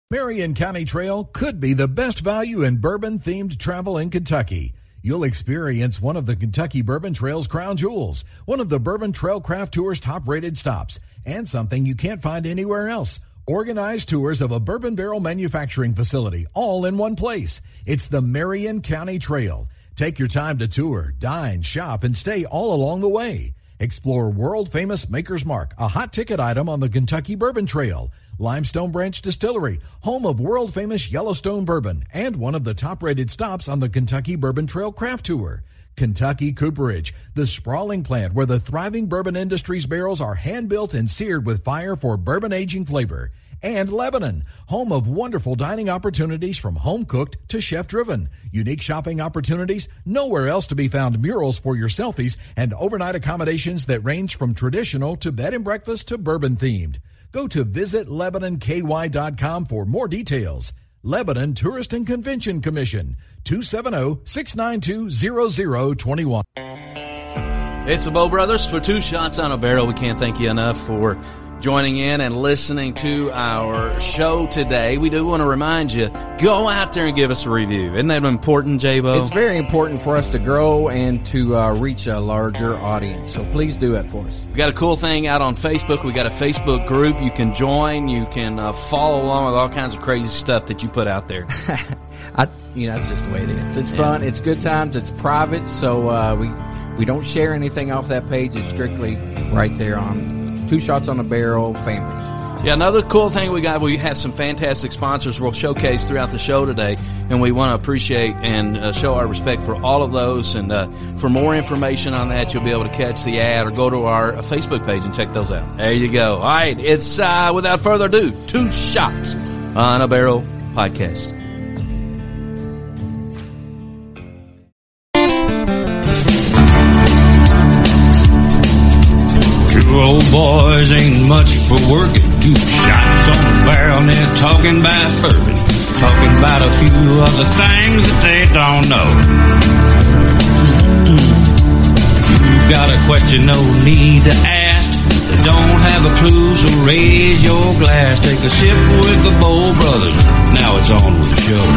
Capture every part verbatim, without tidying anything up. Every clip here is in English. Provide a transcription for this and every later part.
Marion County Trail could be the best value in bourbon-themed travel in Kentucky. You'll experience one of the Kentucky Bourbon Trail's crown jewels, one of the Bourbon Trail Craft Tour's top-rated stops, and something you can't find anywhere else. Organized tours of a bourbon barrel manufacturing facility, all in one place. It's the Marion County Trail. Take your time to tour, dine, shop, and stay all along the way. Explore world-famous Maker's Mark, a hot ticket item on the Kentucky Bourbon Trail. Limestone Branch Distillery, home of world-famous Yellowstone bourbon, and one of the top-rated stops on the Kentucky Bourbon Trail Craft Tour. Kentucky Cooperage, the sprawling plant where the thriving bourbon industry's barrels are hand-built and seared with fire for bourbon aging flavor. And Lebanon, home of wonderful dining opportunities from home-cooked to chef-driven. Unique shopping opportunities, nowhere else to be found murals for your selfies, and overnight accommodations that range from traditional to bed and breakfast to bourbon-themed. Go to visit lebanon k y dot com for more details. Lebanon Tourist and Convention Commission, two seven zero, six nine two, zero zero two one. It's the Bow Brothers for Two Shots on a Barrel. We can't thank you enough for joining in and listening to our show today. We do want to remind you, go out there and give us a review. Isn't that important, J-Bo? It's very important for us to grow and to uh, reach a larger audience, so please do it for us. We got a cool thing out on Facebook. We got a Facebook group you can join. You can uh, follow along with all kinds of crazy stuff that you put out there. I, you know, that's just the way it is. It's fun. It's good times. It's private, so uh, we we don't share anything off that page. It's strictly right there on Two Shots on a Barrel fan page. Yeah, another cool thing we got, we have some fantastic sponsors we'll showcase throughout the show today, and we want to appreciate and uh, show our respect for all of those. And uh, for more information on that, you'll be able to catch the ad or go to our uh, Facebook page and check those out. There you go. All right, it's, uh, without further ado, Two Shots on a Barrel podcast. Old boys ain't much for working. Two shots on the barrel and they're talking about bourbon. Talking about a few other things that they don't know. If you've got a question, no need to ask. They don't have a clue, so raise your glass. Take a sip with the Bow Brothers. Now it's on with the show.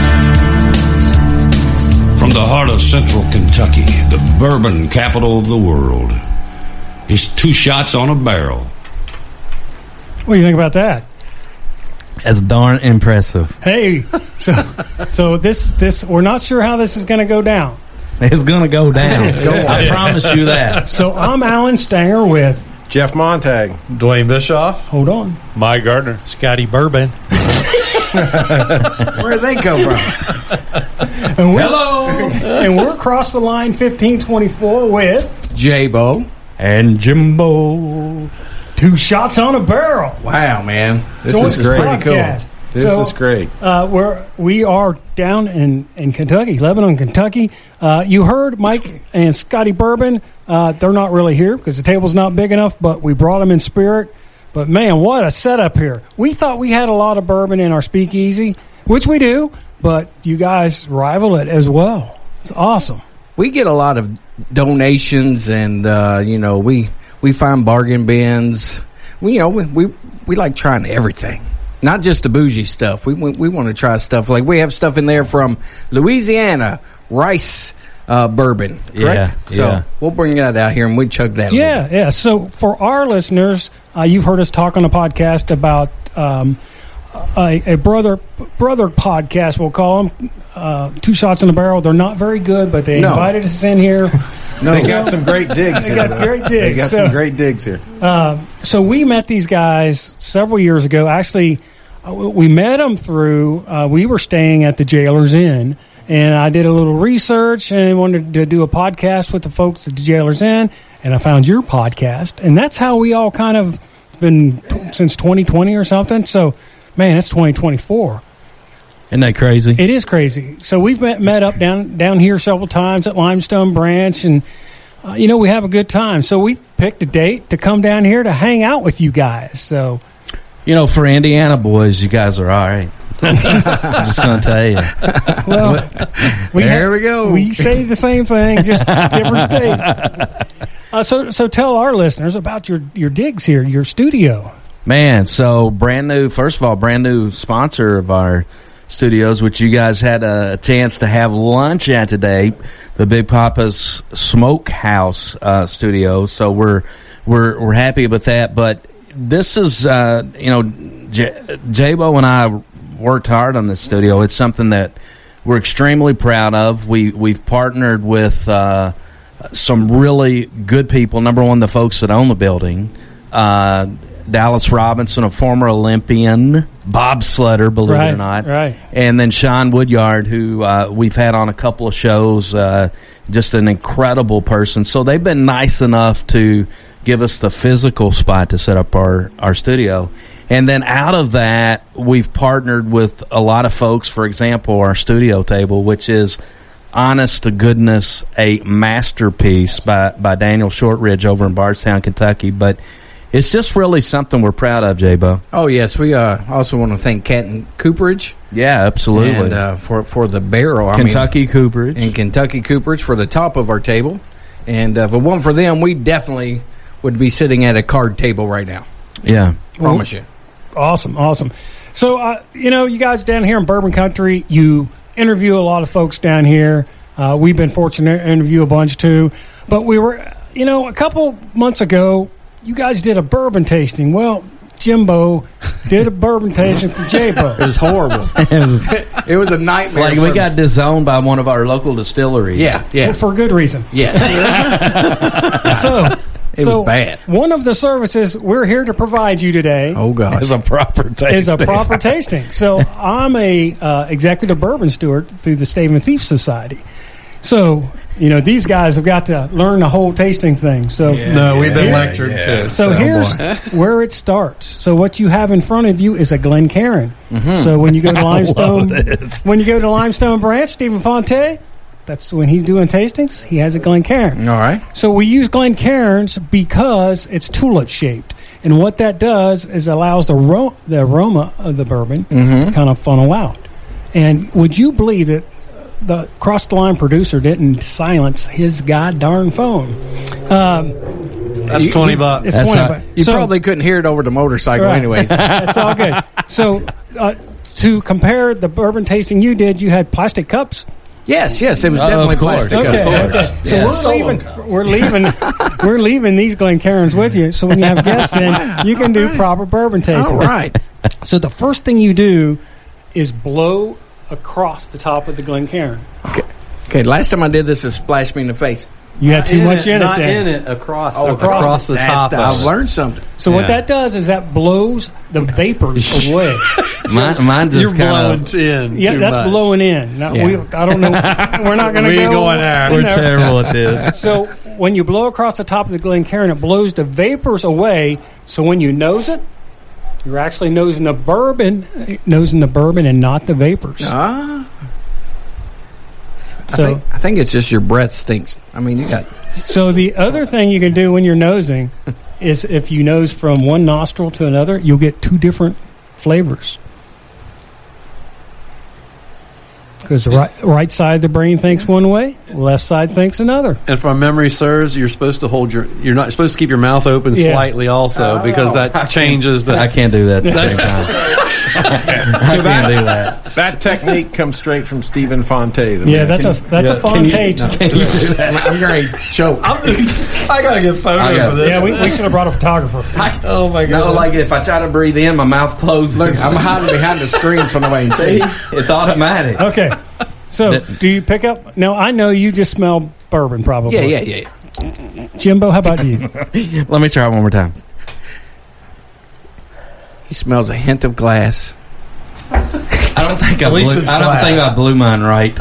From the heart of central Kentucky, the bourbon capital of the world, it's Two Shots on a Barrel. What do you think about that? That's darn impressive. Hey, so so this this we're not sure how this is going to go down. It's going to go down. It's going. I promise you that. So I'm Alan Stanger with Jeff Montag, Dwayne Bischoff. Hold on, Mike Gardner, Scotty Bourbon. Where'd they come from? And Hello, and we're across the line fifteen twenty-four with J-Bo and Jimbo. Two Shots on a Barrel. Wow, man. This so is great. Pretty cool. This so, is great. Uh, we're, we are down in, in Kentucky, Lebanon, Kentucky. Uh, you heard Mike and Scotty Bourbon. Uh, they're not really here because the table's not big enough, but we brought them in spirit. But, man, what a setup here. We thought we had a lot of bourbon in our speakeasy, which we do, but you guys rival it as well. It's awesome. We get a lot of donations, and uh, you know, we we find bargain bins. We you know we, we we like trying everything, not just the bougie stuff. We we, we want to try stuff like we have stuff in there from Louisiana rice uh, bourbon. Correct? Yeah, so yeah. We'll bring that out here and we chug that. Yeah, yeah. So for our listeners, uh, you've heard us talk on a podcast about um, a, a brother brother podcast. We'll call them. Uh, Two Shots in the Barrel. They're not very good, but they no. invited us in here. No, they got some great digs. They here, got though. great digs. They got so, some great digs here. Uh, so we met these guys several years ago. Actually, uh, we met them through. Uh, we were staying at the Jailer's Inn, and I did a little research and wanted to do a podcast with the folks at the Jailer's Inn, and I found your podcast, and that's how we all kind of been t- since twenty twenty or something. So, man, it's twenty twenty-four. Isn't that crazy? It is crazy. So we've met, met up down down here several times at Limestone Branch, and, uh, you know, we have a good time. So we picked a date to come down here to hang out with you guys. So, you know, for Indiana boys, you guys are all right. I'm just going to tell you. Well, we there ha- we go. We say the same thing, just different state. Uh, so, so tell our listeners about your, your digs here, your studio. Man, so brand new, first of all, brand new sponsor of our studios, which you guys had a chance to have lunch at today, the Big Papa's Smokehouse uh, studio. So we're we're we're happy with that. But this is, uh, you know, J- J-Bo and I worked hard on this studio. It's something that we're extremely proud of. We we've partnered with uh, some really good people. Number one, the folks that own the building. Uh, Dallas Robinson, a former Olympian, bobsledder, believe right, it or not. Right. And then Sean Woodyard, who uh, we've had on a couple of shows, uh, just an incredible person. So they've been nice enough to give us the physical spot to set up our, our studio. And then out of that, we've partnered with a lot of folks. For example, our studio table, which is, honest to goodness, a masterpiece by, by Daniel Shortridge over in Bardstown, Kentucky. But it's just really something we're proud of, J-Bo. Oh, yes. We uh, also want to thank Canton Cooperage. Yeah, absolutely. And uh, for, for the barrel. Kentucky I mean, Cooperage. And Kentucky Cooperage for the top of our table. And uh, if it wasn't for them, we definitely would be sitting at a card table right now. Yeah. Promise you. Awesome, awesome. So, uh, you know, you guys down here in Bourbon Country, you interview a lot of folks down here. Uh, we've been fortunate to interview a bunch, too. But we were, you know, a couple months ago, you guys did a bourbon tasting. Well, Jimbo did a bourbon tasting for J-Bo. It was horrible. it, was, it was a nightmare. Like, we got disowned by one of our local distilleries. Yeah, yeah. Well, for good reason. Yes. so, it so was bad. One of the services we're here to provide you today oh, gosh. is a proper tasting. is a proper tasting. So I'm a uh, executive bourbon steward through the Stave and Thief Society. So, you know, these guys have got to learn the whole tasting thing. So Yeah, no, we've been here, lectured too. So, so here's where it starts. So what you have in front of you is a Glencairn. Mm-hmm. So when you go to Limestone, when you go to Limestone Branch, Stephen Fonte, that's when he's doing tastings. He has a Glencairn. All right. So we use Glencairns because it's tulip shaped, and what that does is allows the ro- the aroma of the bourbon mm-hmm. to kind of funnel out. And would you believe that the cross the line producer didn't silence his god darn phone? Um, That's you, twenty bucks. It's That's twenty not, bucks. you So- probably couldn't hear it over the motorcycle Right. anyways. It's all good. So uh, to compare the bourbon tasting you did, you had plastic cups. Yes, yes, it was Uh, definitely of course. plastic. Okay, Of course. okay. So Yes. we're leaving. We're leaving. We're leaving these Glencairns with you. So when you have guests in, you can do proper bourbon tasting. All right. So the first thing you do is blow across the top of the Glencairn. Okay. Okay, last time I did this, it splashed me in the face. You had too much it, in not it. Then. in it, across, Oh, across, across the That's top. the- of I've it. learned something. So what Yeah. that does is that blows the vapors away. Mine, mine just You're blowing kind in. Yeah, too that's much. blowing in. Now, Yeah. we, I don't know. We're not going to We go ain't going there. in We're there. terrible at this. So when you blow across the top of the Glencairn, it blows the vapors away. So when you nose it, you're actually nosing the bourbon, nosing the bourbon, and not the vapors. Ah. I, So, think, I think it's just your breath stinks. I mean, you got... so the other thing you can do when you're nosing is if you nose from one nostril to another, you'll get two different flavors. Because the right, right side of the brain thinks one way, left side thinks another. And if my memory serves, you're supposed to hold your. You're not supposed to keep your mouth open Yeah. slightly, also, because that changes the. of, I can't do that at the same time. I So can't do that, that. that technique comes straight from Stephen Fonte. The Yeah, man. that's a that's a yeah, fun can you- take. I'm going to choke. I gotta get photos I got- of this. Yeah, we, we should have brought a photographer. oh my god! No, like if I try to breathe in, my mouth closes. Look, I'm hiding behind the screen so nobody can see. It's automatic. Okay, so do you pick up? Now I know you just smell bourbon, probably. Yeah, yeah, yeah. Jimbo, how about you? Let me try it one more time. He smells a hint of glass. I don't think I At least blew, it's I don't glass. think I blew mine right.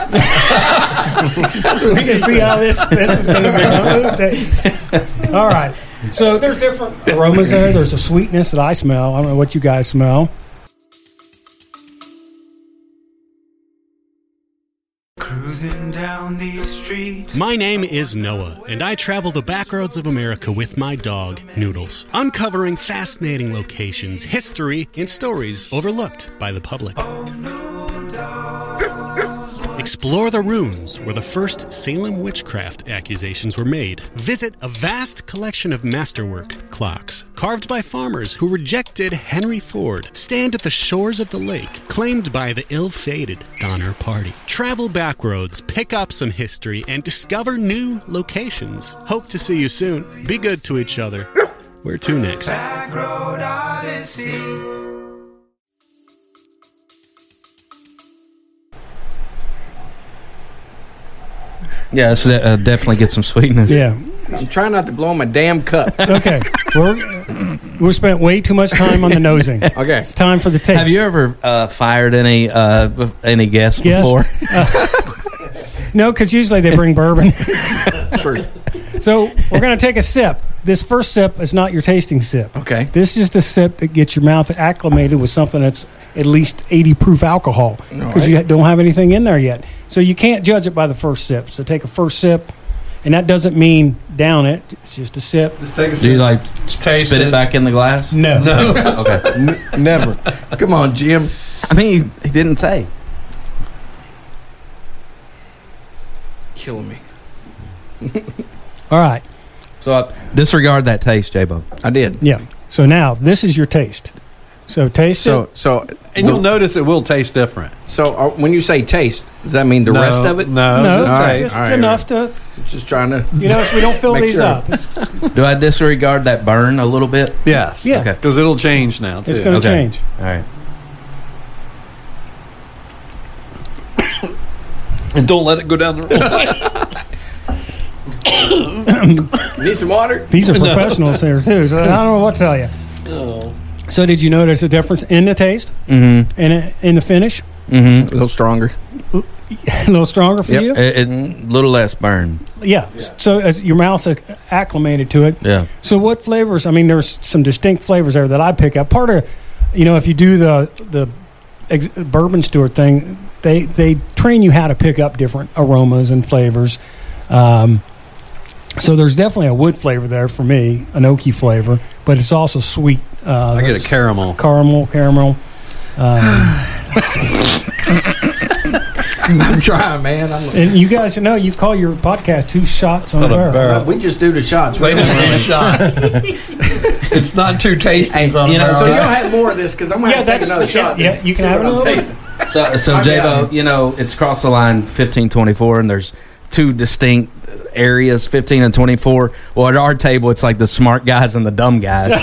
We can see how this this is going to be one of those days. All right. So there's different aromas there. There's a sweetness that I smell. I don't know what you guys smell. Cruising down these streets. My name is Noah, and I travel the back roads of America with my dog, Noodles, uncovering fascinating locations, history, and stories overlooked by the public. Explore the ruins where the first Salem witchcraft accusations were made. Visit a vast collection of masterwork clocks carved by farmers who rejected Henry Ford. Stand at the shores of the lake, claimed by the ill-fated Donner Party. Travel back roads, pick up some history, and discover new locations. Hope to see you soon. Be good to each other. Where to next? Back Road Odyssey. Yeah, so that, uh, definitely get some sweetness. Yeah. I'm trying not to blow my damn cup. Okay. We're, we spent way too much time on the nosing. Okay. It's time for the taste. Have you ever uh, fired any uh, b- any guests Yes. before? Uh, no, because usually they bring bourbon. True. So we're going to take a sip. This first sip is not your tasting sip. Okay. This is the sip that gets your mouth acclimated with something that's at least eighty proof alcohol because right. you don't have anything in there yet. So you can't judge it by the first sip. So take a first sip, and that doesn't mean down it. It's just a sip. Just take a Do you sip. like Taste spit it it. back in the glass? No. Okay. N- never. Come on, Jim. I mean, he, he didn't say. Killing me. All right. So uh, disregard that taste, J-Bo. I did. Yeah. So now this is your taste. So taste So, it. so, And you'll notice it will taste different. so uh, when you say taste, does that mean the No, rest of it? No, No, just all right, taste. just all right, enough to, Just trying to. you know, so we don't fill Make these sure. up. It's, Do I disregard that burn a little bit? Yes. Yeah. Okay. Because it'll change now, too. it's going to Okay. change. All right. And don't let it go down the wrong way. Need some water? These are professionals here, too, so I don't know what to tell you. Oh. So did you notice a difference in the taste Mm-hmm. and in, in the finish? Mm-hmm. A little stronger. A little stronger for Yep. you? A little less burn. Yeah. So as your mouth's acclimated to it. Yeah. So what flavors? I mean, there's some distinct flavors there that I pick up. Part of, you know, if you do the the ex- bourbon steward thing, they they train you how to pick up different aromas and flavors. Um, so there's definitely a wood flavor there for me, an oaky flavor, but it's also sweet. Uh, I get a caramel. caramel, caramel. Um, I'm trying, man. I'm, and you guys know you call your podcast two shots on a not a barrel. barrel. we just do the shots. They We just don't do really- shots. It's not two tastings on you a know, barrel. So you'll have more of this because I'm going to Yeah, have to take that's- another shot. yeah, you can See have what I'm another one. tasting. So, so I'm J-Bo, down. you know, it's cross the line fifteen twenty-four, and there's two distinct areas, fifteen and twenty-four. Well, at our table, it's like the smart guys and the dumb guys.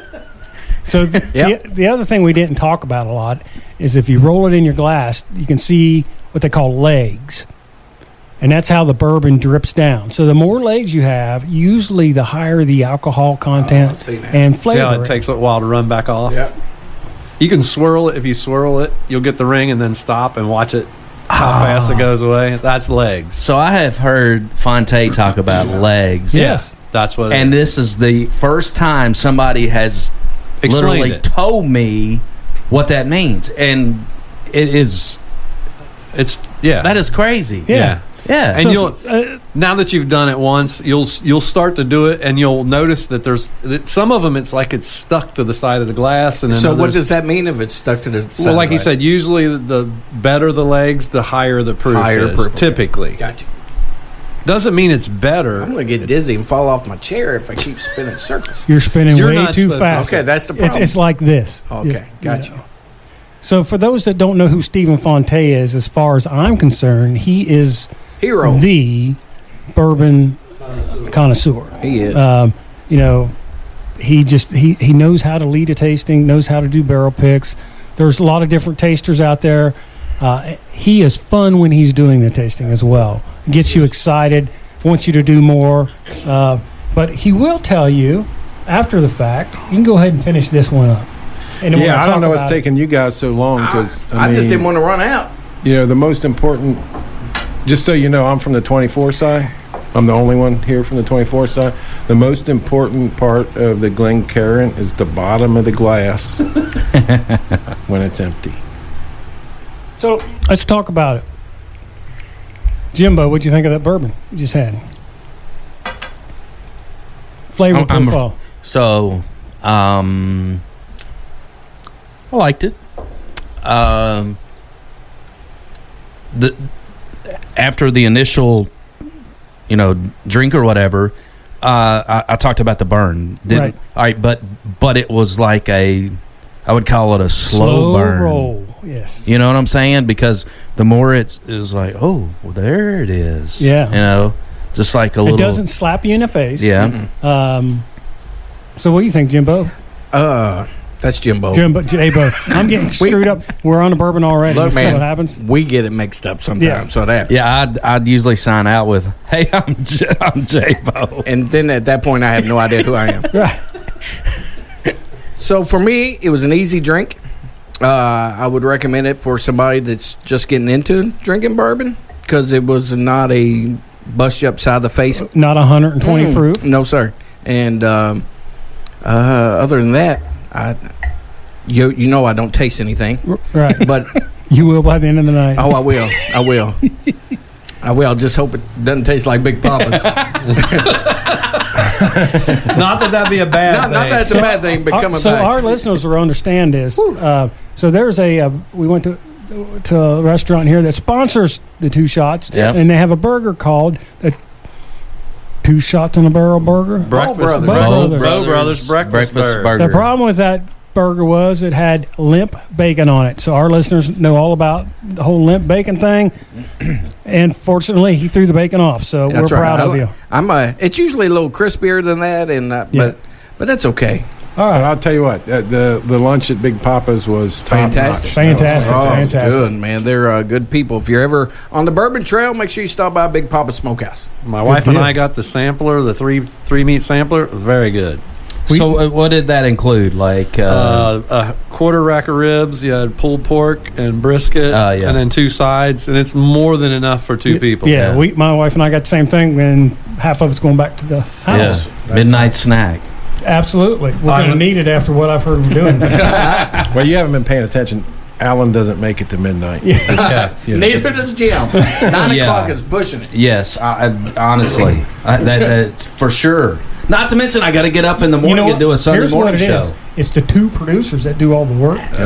So th- Yep. the, the other thing we didn't talk about a lot is if you roll it in your glass, you can see what they call legs. And that's how the bourbon drips down. So the more legs you have, usually the higher the alcohol content Oh, I see now. and See flavor. how it takes a while to run back off? Yep. You can swirl it. If you swirl it, you'll get the ring and then stop and watch it, how fast it goes away. That's legs. So I have heard Fonte talk about legs. Yes. That's what it And is. this is the first time somebody has Explained literally it. told me what that means. And it is, It's, yeah. that is crazy. Yeah. Yeah. And So, you'll uh, now that you've done it once, you'll you'll start to do it, and you'll notice that there's that some of them. It's like it's stuck to the side of the glass, and then So what others- does that mean if it's stuck to the side well, like he glass? said, usually the, the better the legs, the higher the proof Higher is. proof, okay. Typically, Gotcha. doesn't mean it's better. I'm going to get dizzy and fall off my chair if I keep spinning circles. you're spinning You're way not too supposed to- fast. Okay, that's the It's, problem. it's like this. Okay, Just, gotcha. you know. So for those that don't know who Stephen Fonte is, as far as I'm concerned, he is Hero. the bourbon connoisseur. He is. Um, you know, he just he he knows how to lead a tasting, knows how to do barrel picks. There's a lot of different tasters out there. Uh, he is fun when he's doing the tasting as well. Gets you excited, wants you to do more. Uh, but he will tell you after the fact. You can go ahead and finish this one up. And then we're Yeah, gonna I don't talk know what's about it. taking you guys so long because I, I, mean, just didn't want to run out. you know, the most important. Just so you know, I'm from the twenty-four side. I'm the only one here from the twenty-four side. The most important part of the Glencairn is the bottom of the glass when it's empty. So let's talk about it. Jimbo, what'd you think of that bourbon you just had? Flavor I'm- I'm a- profile. So, um, I liked it. Um, the after the initial, you know, drink or whatever, uh, I, I talked about the burn. Didn't, Right. All right, but but it was like a, I would call it a slow, Slow burn. roll. Yes. You know what I'm saying? Because the more it's is like, oh, well, there it is. Yeah. You know, just like a It little. doesn't slap you in the face. Yeah. Um, so what do you think, Jimbo? Uh, that's Jimbo. Jimbo, Jimbo. I'm getting screwed up. We're on the bourbon already. Look, You see man, what happens? we get it mixed up sometimes. Yeah. So that. Yeah, I'd, I'd usually sign out with, "Hey, I'm J- I'm J-Bo." And then at that point, I have no idea who I am. Right. So for me, it was an easy drink. Uh, I would recommend it for somebody that's just getting into drinking bourbon because it was not a bust you upside the face. Not one hundred twenty Mm, proof. No, sir. And um, uh, other than that, I you you know I don't taste anything, Right. but You will by the end of the night. oh, I will, I will, I will. I just hope it doesn't taste like Big Papa's. Not that that'd be a bad not, thing. not that's a bad thing, but Our- coming so back. our listeners will understand this. Uh, so there's a uh, we went to to a restaurant here that sponsors the Two Shots, Yes. and they have a burger called the Two Shots on a Barrel Burger. Breakfast Brothers. Bro Bro Brothers. Bro Brothers breakfast, Breakfast burger. burger. The problem with that burger was it had limp bacon on it. So our listeners know all about the whole limp bacon thing. And fortunately, he threw the bacon off. So That's we're right. proud I of li- you. I'm a. It's usually a little crispier than that, and uh, Yeah. but but that's okay. All But right. I'll tell you what, uh, the the lunch at Big Papa's was Fantastic. top-notch. That was Fantastic. Oh, it's Fantastic. good, man. They're uh, good people. If you're ever on the Bourbon Trail, make sure you stop by Big Papa Smokehouse. My wife and deal. I got the sampler, the three three meat sampler. It was very good. So uh, what did that include? Like, uh, Uh, a quarter rack of ribs. You had pulled pork and brisket, Oh, yeah. and then two sides, and it's more than enough for two people. Yeah, Yeah. we, my wife and I got the same thing, and half of it's going back to the house. yeah, midnight snack. Absolutely. We're I going to would- need it after what I've heard we're doing. Well, you haven't been paying attention. Alan doesn't make it to midnight. Yeah. You know. Neither does Jim. Nine Yeah. o'clock is pushing it. Yes, I, I, honestly, I, that, that's for sure. Not to mention, I got to get up in the morning You know and do a what? Sunday Here's morning what it show. is. It's the two producers that do all the work. That's it.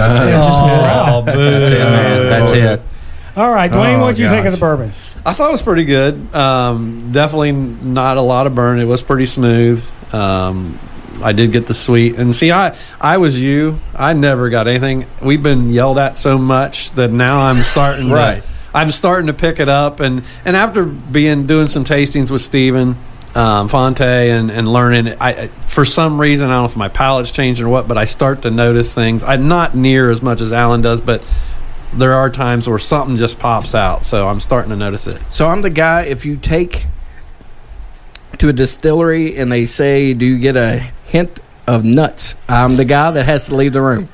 Oh, boo. That's it, man. That's it. All right, Dwayne, Oh, what do you think of gosh. the bourbon? I thought it was pretty good. Um, definitely not a lot of burn. It was pretty smooth. Um, I did get the sweet. And see, I, I was you. I never got anything. We've been yelled at so much that now I'm starting Right. to, I'm starting to pick it up. And, and after being doing some tastings with Steven um, Fonte and, and learning, I, I for some reason, I don't know if my palate's changing or what, but I start to notice things. I'm not near as much as Alan does, but there are times where something just pops out. So I'm starting to notice it. So I'm the guy, if you take to a distillery and they say, do you get a hint of nuts? I'm the guy that has to leave the room.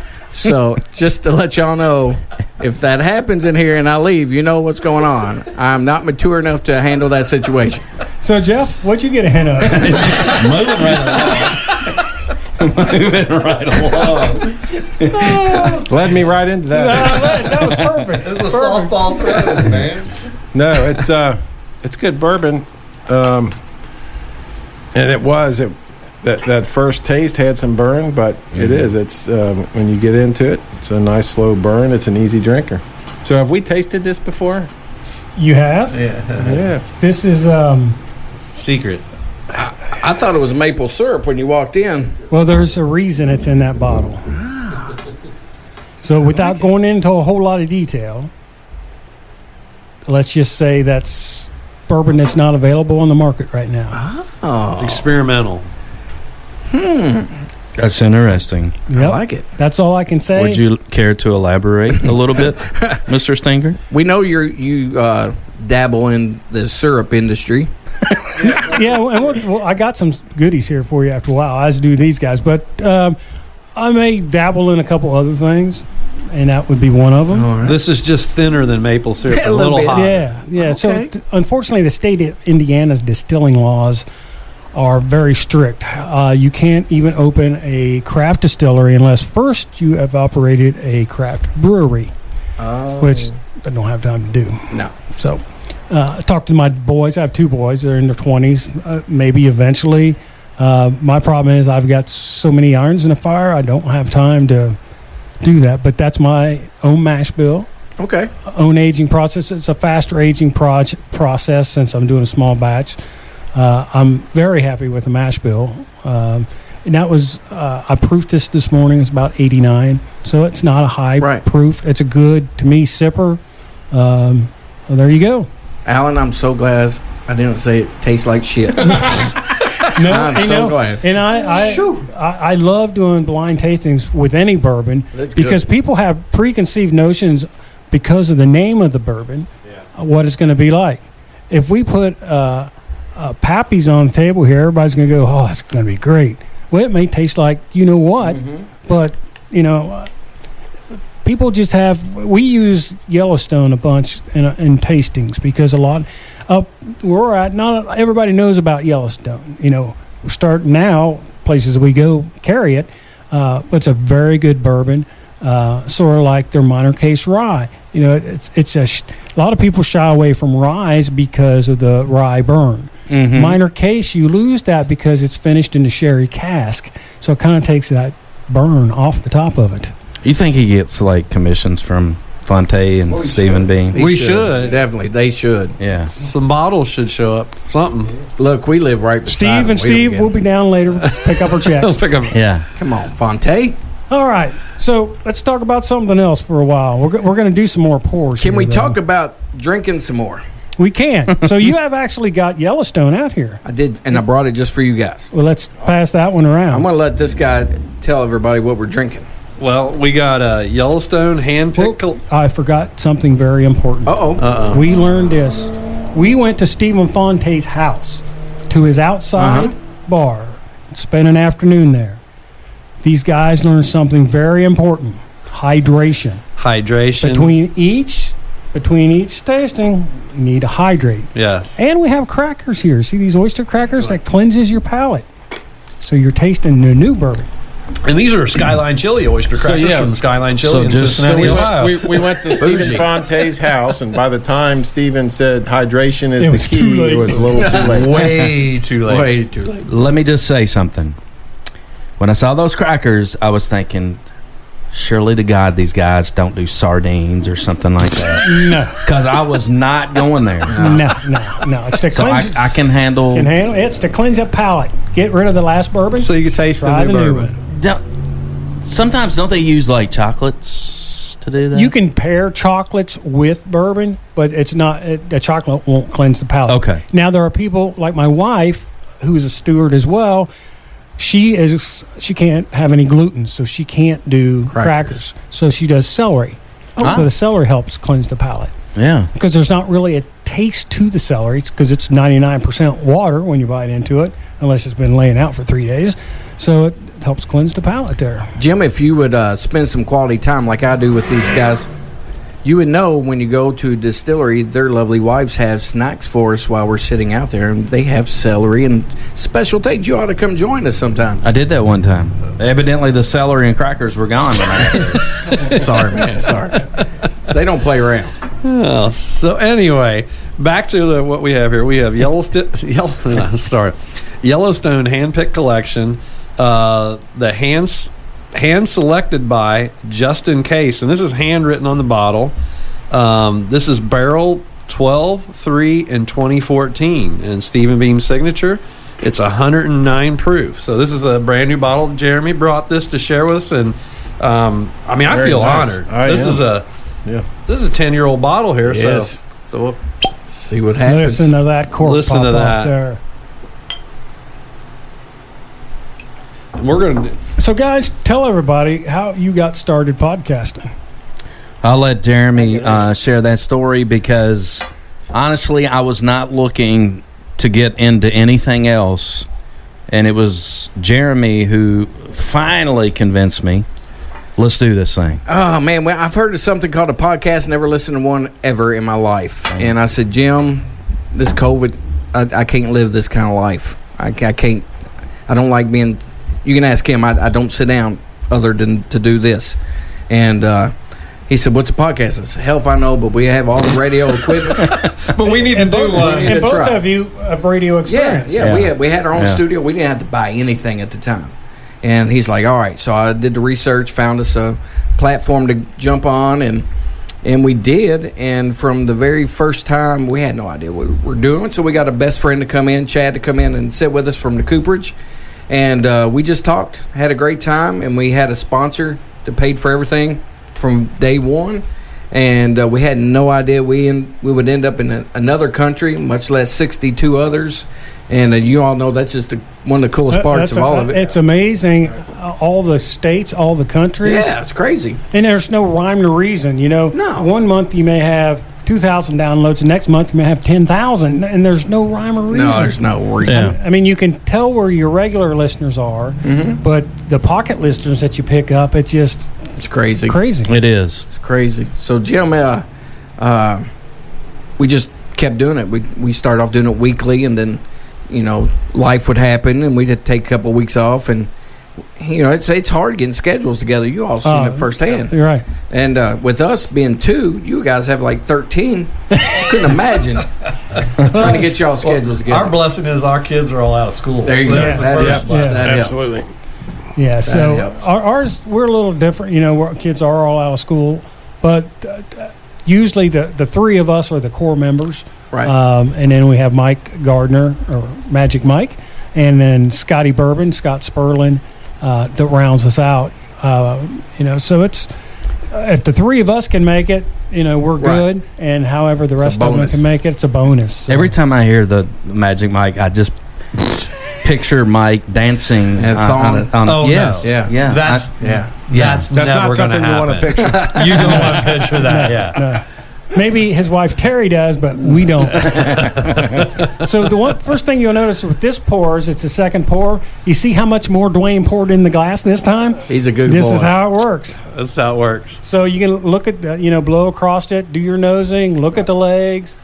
So just to let y'all know, if that happens in here and I leave, you know what's going on. I'm not mature enough to handle that situation. So, Jeff, what'd you get a hint of? Moving right along. Led me right into that. That was perfect. This is a softball throw, man. No, it's uh, it's good bourbon, um, and it was it that that first taste had some burn, but it is it's um, when you get into it, it's a nice slow burn. It's an easy drinker. So have we tasted this before? You have? Yeah. This is, um, Secret. I thought it was maple syrup when you walked in. well, there's a reason it's in that bottle. So, without going into a whole lot of detail, let's just say that's bourbon that's not available on the market right now. Oh, Experimental. That's interesting. Yep. I like it. That's all I can say. Would you care to elaborate a little bit, Mister Stinger? We know you're, you uh, dabble in the syrup industry. Yeah, well, and what- well, I got some goodies here for you after a while, as do these guys. But um, I may dabble in a couple other things, and that would be one of them. All right. This is just thinner than maple syrup. Yeah, a a little little bit. hot. Yeah, yeah. So, Okay. t- unfortunately, the state of Indiana's distilling laws are very strict. Uh, you can't even open a craft distillery unless first you have operated a craft brewery, Oh. which I don't have time to do. No. So, uh, I talked to my boys. I have two boys. They're in their twenties. Uh, maybe eventually. Uh, my problem is I've got so many irons in the fire. I don't have time to do that. But that's my own mash bill. Okay. own aging process. It's a faster aging proj- process since I'm doing a small batch. Uh, I'm very happy with the mash bill. Um, and that was, uh, I proofed this this morning. It's about eighty-nine. So it's not a high Right. proof. It's a good, to me, sipper. Um, well, there you go. Alan, I'm so glad I didn't say it tastes like shit. No, I'm you so know, glad. And I, I, Shoo. I, I love doing blind tastings with any bourbon That's good. because people have preconceived notions because of the name of the bourbon, uh, what it's going to be like. If we put uh, uh, Pappy's on the table here, everybody's going to go, oh, that's going to be great. Well, it may taste like you know what, Mm-hmm. but, you know, uh, people just have, we use Yellowstone a bunch in, in tastings because a lot, up where we're at, not everybody knows about Yellowstone. You know, we start now, places we go carry it, uh, but it's a very good bourbon, uh, sort of like their minor case rye. You know, it's it's a, sh- a lot of people shy away from ryes because of the rye burn. Mhm. Minor case, you lose that because it's finished in a sherry cask, so it kind of takes that burn off the top of it. You think he gets like commissions from Fonte and Well, he Stephen should. Bean? He We should. Definitely. They should. Yeah. Some bottles should show up. Something. Look, we live right beside Steve them. and We don't Steve, get we'll it. be down later, pick up our checks. Let's pick up. Yeah. Come on, Fonte. All right, so let's talk about something else for a while. We're, go- we're going to do some more pours. Can here, we though. talk about drinking some more? We can. So you have actually got Yellowstone out here. I did, and I brought it just for you guys. Well, let's pass that one around. I'm going to let this guy tell everybody what we're drinking. Well, we got a Yellowstone hand-picked. Well, I forgot something very important. Uh-oh. Uh-oh. We learned this. We went to Stephen Fonte's house, to his outside Uh-huh. bar, spent an afternoon there. These guys learned something very important: hydration. Hydration. Between each, between each tasting, you need to hydrate. Yes. And we have crackers here. See these oyster crackers that cleanses your palate, so you're tasting the new bourbon. And these are Skyline Chili oyster So, crackers yeah. from Skyline Chili So in just- So Cincinnati, we Ohio. went, we, we went to Stephen Fonte's house, and by the time Stephen said hydration is It the was too key, late. it was a little too late. Way too late. Way too late. Let me just say something. When I saw those crackers, I was thinking, surely to God these guys don't do sardines or something like that. No, Because I was not going there. no, no, no. It's to So I, cleanse. I can handle. can handle it's to cleanse your palate. Get rid of the last bourbon. So you can taste Try the new the new bourbon. one. Don't- sometimes don't they use like chocolates to do that? You can pair chocolates with bourbon, but it's not. It, the chocolate won't cleanse the palate. Okay. Now there are people like my wife, who's a steward as well. She is. She can't have any gluten, so she can't do crackers. So she does celery. Ah. So the celery helps cleanse the palate Yeah. because there's not really a taste to the celery because it's ninety-nine percent water when you bite into it, unless it's been laying out for three days. So it helps cleanse the palate there. Jim, if you would uh, spend some quality time like I do with these guys, you would know when you go to a distillery, their lovely wives have snacks for us while we're sitting out there, and they have celery and special things. You ought to come join us sometime. I did that one time. Evidently, the celery and crackers were gone when I got there. Sorry, man. Sorry. They don't play around. Oh, so anyway, back to the, what we have here. We have Yellowstone, Yellow, sorry, Yellowstone handpicked collection. Uh, the hands hand selected by Justin Case, and this is handwritten on the bottle. Um, this is barrel twelve, three, and twenty fourteen, and Stephen Beam's signature. It's one hundred nine proof. So this is a brand new bottle. Jeremy brought this to share with us, and um, I mean, I Very feel nice. honored. I this am. is a Yeah. this is a ten year old bottle here. Yes. So so we'll, See what happens. Listen to that cork Listen pop to off that. there. we're gonna. So, guys, tell everybody how you got started podcasting. I'll let Jeremy uh, share that story because honestly, I was not looking to get into anything else. And it was Jeremy who finally convinced me, let's do this thing. Oh, man. Well, I've heard of something called a podcast. Never listened to one ever in my life. And I said, Jim, this COVID, I, I can't live this kind of life. I, I can't. I don't like being. You can ask him. I, I don't sit down other than to do this. And uh, he said, what's a podcast? I said, hell if I know, but we have all the radio equipment. But we need to do one. need And to both try. of you have radio Yeah, experience. yeah, we Yeah. had we had our own Yeah. studio. We didn't have to buy anything at the time. And he's like, "All right." So I did the research, found us a platform to jump on, and And we did, and from the very first time, we had no idea what we were doing. So we got a best friend to come in, Chad, to come in and sit with us from the cooperage. And uh, we just talked, had a great time, and we had a sponsor that paid for everything from day one. And uh, we had no idea we in, we would end up in a, another country, much less sixty-two others. And uh, you all know that's just the, one of the coolest parts of a, all of it. It's amazing, uh, all the states, all the countries. Yeah, it's crazy. And there's no rhyme or reason, you know. No. One month you may have two thousand downloads, the next month you may have ten thousand, and there's no rhyme or reason. No, there's no reason. Yeah. I mean, you can tell where your regular listeners are, mm-hmm. but the pocket listeners that you pick up, it just... It's crazy. Crazy. It is. It's crazy. So, Jim, uh, uh, we just kept doing it. We we started off doing it weekly, and then, you know, life would happen, and we'd have to take a couple of weeks off. And, you know, it's it's hard getting schedules together. You all seen uh, it firsthand. You're right. And uh, with us being two, you guys have like thirteen. Couldn't imagine trying to get y'all schedules together. Our blessing is our kids are all out of school. There you So go. that's the That first helps. blessing. That helps. Absolutely. Yeah, so helps. our, ours, we're a little different. You know, our kids are all out of school, but uh, usually the, the three of us are the core members. Right. Um, and then we have Mike Gardner, or Magic Mike, and then Scotty Bourbon, Scott Sperlin, uh, that rounds us out. Uh, you know, so it's, if the three of us can make it, you know, we're good. Right. And however the It's a rest of them bonus. can make it, it's a bonus. So. Every time I hear the Magic Mike, I just picture Mike dancing And on, thong. on, a- on a- Oh, yes, no. yeah, yeah. That's I- Yeah. That's, That's never not something gonna you want to happen. picture. You don't want to picture that, yeah. No. Maybe his wife Terry does, but we don't. So the one, first thing you'll notice with this pours, it's the second pour. You see how much more Dwayne poured in the glass this time? He's a good This boy. is how it works. That's how it works. So you can look at the, you know, blow across it, do your nosing, look at the legs.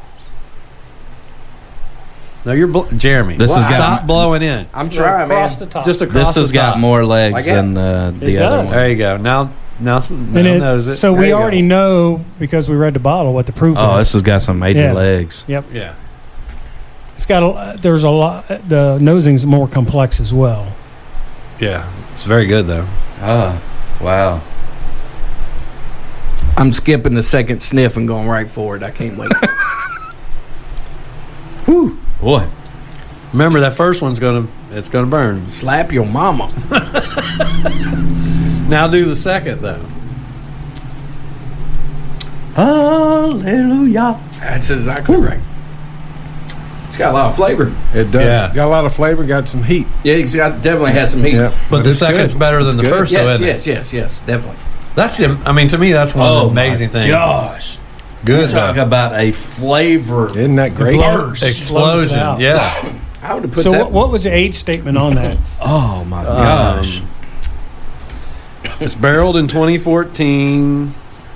No, you're bl- Jeremy. This Wow. has got- Stop blowing in. I'm trying, man. across the top. Just across This has the got top. more legs Like that? than uh, the It other does. one. There you go. Now, now, now and it, knows it. so There we you already go. know because we read the bottle what the proof Oh, is. this has got some major Yeah. legs. Yep. Yeah. It's got a, there's a lot. The nosing's more complex as well. Yeah. It's very good, though. Oh, wow. I'm skipping the second sniff and going right for it. I can't wait. Whew. Boy. Remember, that first one's going to, it's going to burn. Slap your mama. Now do the second, though. Hallelujah. That's exactly right. It's got a lot of flavor. It does. Yeah. Got a lot of flavor, got some heat. Yeah, it's got, definitely has some heat. Yeah. But, the it's second's good. better than It's the good. first, though, Yes, isn't yes, it? yes, yes, definitely. That's, the- I mean, to me, that's one of the amazing things. Gosh. Good. You talk though. about a flavor Isn't that great? burst. Blows it Explosion. out. Yeah. I would have put So that. what, what was the age statement on that? Oh, my gosh. Um, It's barreled in twenty fourteen.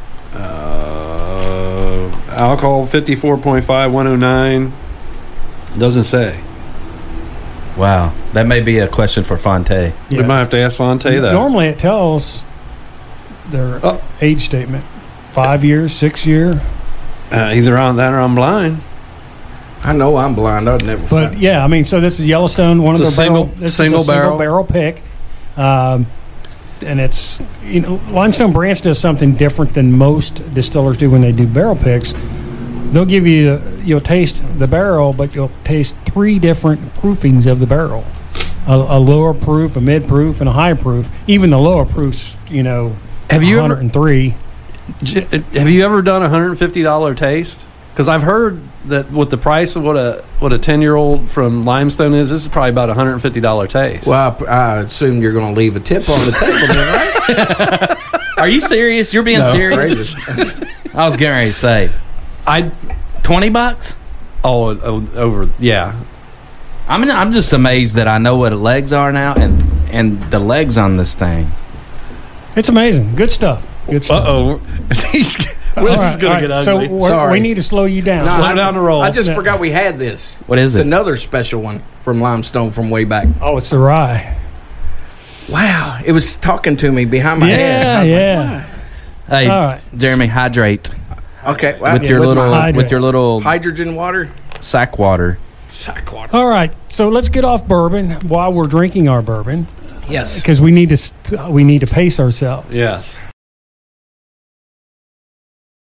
Uh, alcohol fifty-four point five, one oh nine. Doesn't say. Wow. That may be a question for Fonte. We Yeah. might have to ask Fonte that. Normally it tells their Oh. age statement. Five years, six year. Uh, either on that or I'm blind. I know I'm blind. I'd never But find it. yeah, I mean, so this is Yellowstone, one It's of a the single- barrel, this single is a barrel. single barrel pick, um, and it's you know Limestone Branch does something different than most distillers do when they do barrel picks. They'll give you you'll taste the barrel, but you'll taste three different proofings of the barrel: a, a lower proof, a mid proof, and a high proof. Even the lower proofs, you know, Have you one ever hundred three. j- have you ever done a one hundred fifty dollars taste? Because I've heard that with the price of what a what a ten year old from Limestone is, this is probably about a one hundred fifty dollars taste. Well, I, I assume you're going to leave a tip on the table, then, right? Are you serious? You're being No, serious? crazy. I was getting ready to say I twenty bucks. oh oh, over yeah. I mean, I'm just amazed that I know what legs are now, and and the legs on this thing. It's amazing, good stuff. Good stuff. Uh oh, this All is right, going all to get right. ugly. So we're- Sorry. we need to slow you down. No, Slow I, down the roll. I just Yeah. forgot we had this. What is It's it? another special one from Limestone from way back. Oh, it's the rye. Wow. It was talking to me behind my head. Yeah, I was like, yeah. Hey, All right. Jeremy, hydrate Okay. Well, with your my little hydrate. with your little hydrogen water. sack water. Sack water. All right, so let's get off bourbon while we're drinking our bourbon Yes. because we need to st- we need to pace ourselves. Yes.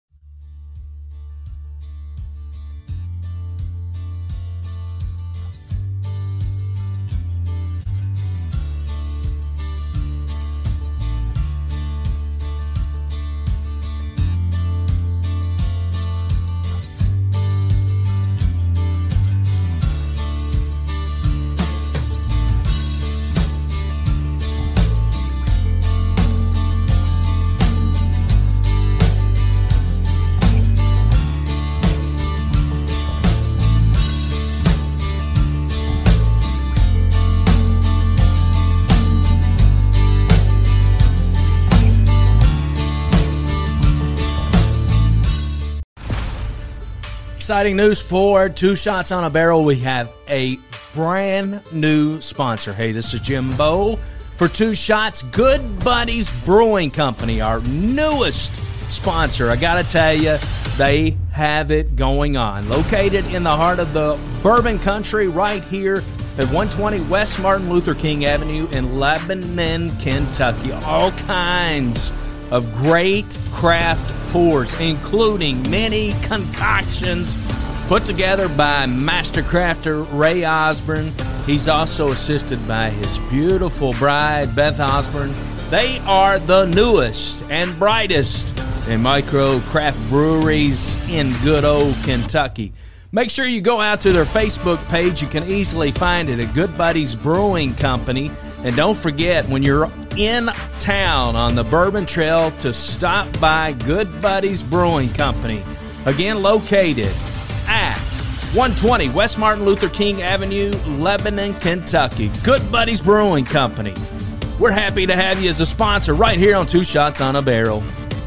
exciting news for Two Shots on a Barrel. We have a brand new sponsor. Hey, this is Jimbo for Two Shots. Good Buddies Brewing Company, our newest sponsor. I got to tell you, they have it going on. Located in the heart of the bourbon country right here at one twenty West Martin Luther King Avenue in Lebanon, Kentucky. All kinds of great craft pours, including many concoctions put together by master crafter Ray Osborne. He's also assisted by his beautiful bride, Beth Osborne. They are the newest and brightest in micro craft breweries in good old Kentucky. Make sure you go out to their Facebook page. You can easily find it at Good Buddies Brewing Company. And don't forget, when you're in town on the Bourbon Trail, to stop by Good Buddies Brewing Company. Again, located at one twenty West Martin Luther King Avenue, Lebanon, Kentucky. Good Buddies Brewing Company. We're happy to have you as a sponsor right here on Two Shots on a Barrel.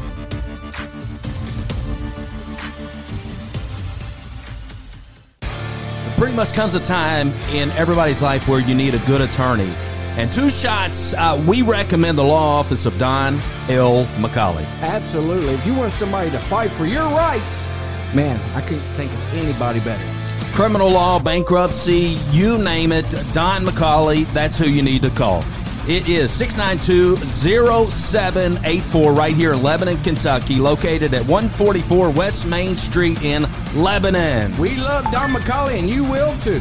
There pretty much comes a time in everybody's life where you need a good attorney. And Two Shots, uh, we recommend the law office of Don L. McCauley. Absolutely. If you want somebody to fight for your rights, man, I couldn't think of anybody better. Criminal law, bankruptcy, you name it, Don McCauley, that's who you need to call. It is six nine two, zero seven eight four right here in Lebanon, Kentucky, located at one forty-four West Main Street in Lebanon. We love Don McCauley, and you will too.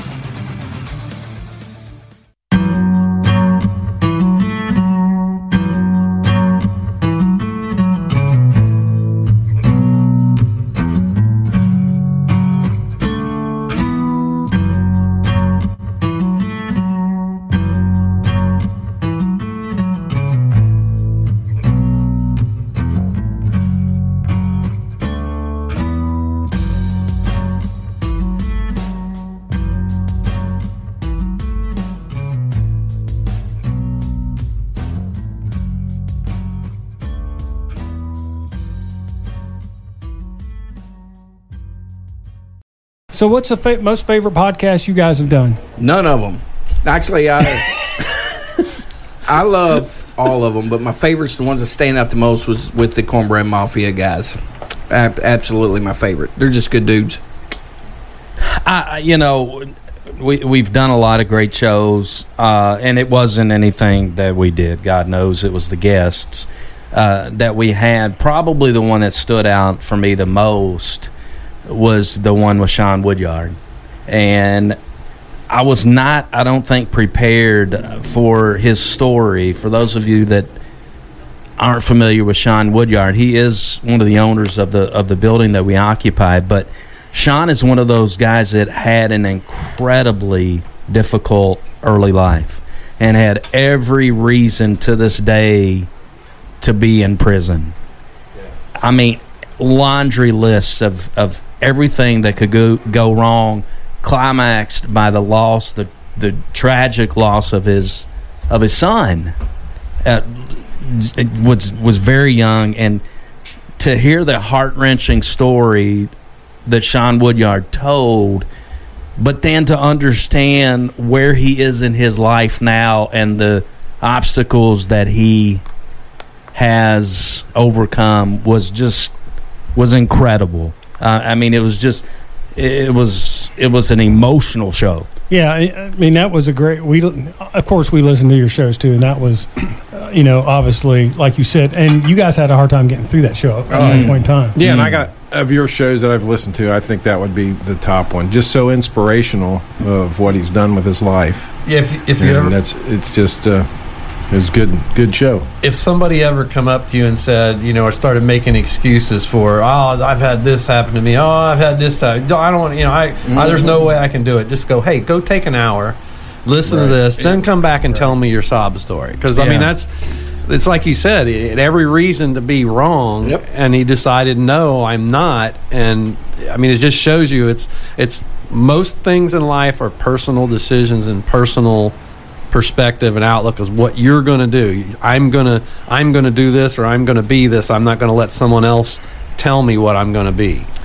So what's the fa- most favorite podcast you guys have done? None of them. Actually, I I love all of them, but my favorites, the ones that stand out the most, was with the Cornbread Mafia guys. Ab- absolutely my favorite. They're just good dudes. I, you know, we, we've done a lot of great shows, uh, and it wasn't anything that we did. God knows it was the guests uh, that we had. Probably the one that stood out for me the most was the one with Sean Woodyard. And I was not, I don't think, prepared for his story. For those of you that aren't familiar with Sean Woodyard, he is one of the owners of the of the building that we occupy. But Sean is one of those guys that had an incredibly difficult early life and had every reason to this day to be in prison. I mean, laundry lists of, of everything that could go, go wrong, climaxed by the loss, the the tragic loss of his of his son. Uh, was was very young, and to hear the heart-wrenching story that Sean Woodyard told, but then to understand where he is in his life now and the obstacles that he has overcome was just was incredible. Uh, I mean, it was just it was it was an emotional show. Yeah, I mean, that was a great. We of course we listened to your shows too, and that was, uh, you know, obviously like you said, and you guys had a hard time getting through that show at Oh, that yeah. point in time. Yeah, and I got, of your shows that I've listened to, I think that would be the top one. Just so inspirational of what he's done with his life. Yeah, if, if you And ever, that's it's just uh, it was good good show. if somebody ever come up to you and said, you know, or started making excuses for, oh, I've had this happen to me, oh, I've had this happen, I don't want, you know, I, I there's no way I can do it. Just go, hey, go take an hour, listen Right. to this, then come back and tell me your sob story. Because I Yeah. mean, that's it's like you said, he had every reason to be wrong, Yep. and he decided, no, I'm not. And I mean, it just shows you it's it's most things in life are personal decisions and personal perspective and outlook is what you're going to do. I'm going to I'm going to do this, or I'm going to be this. I'm not going to let someone else tell me what I'm going to be.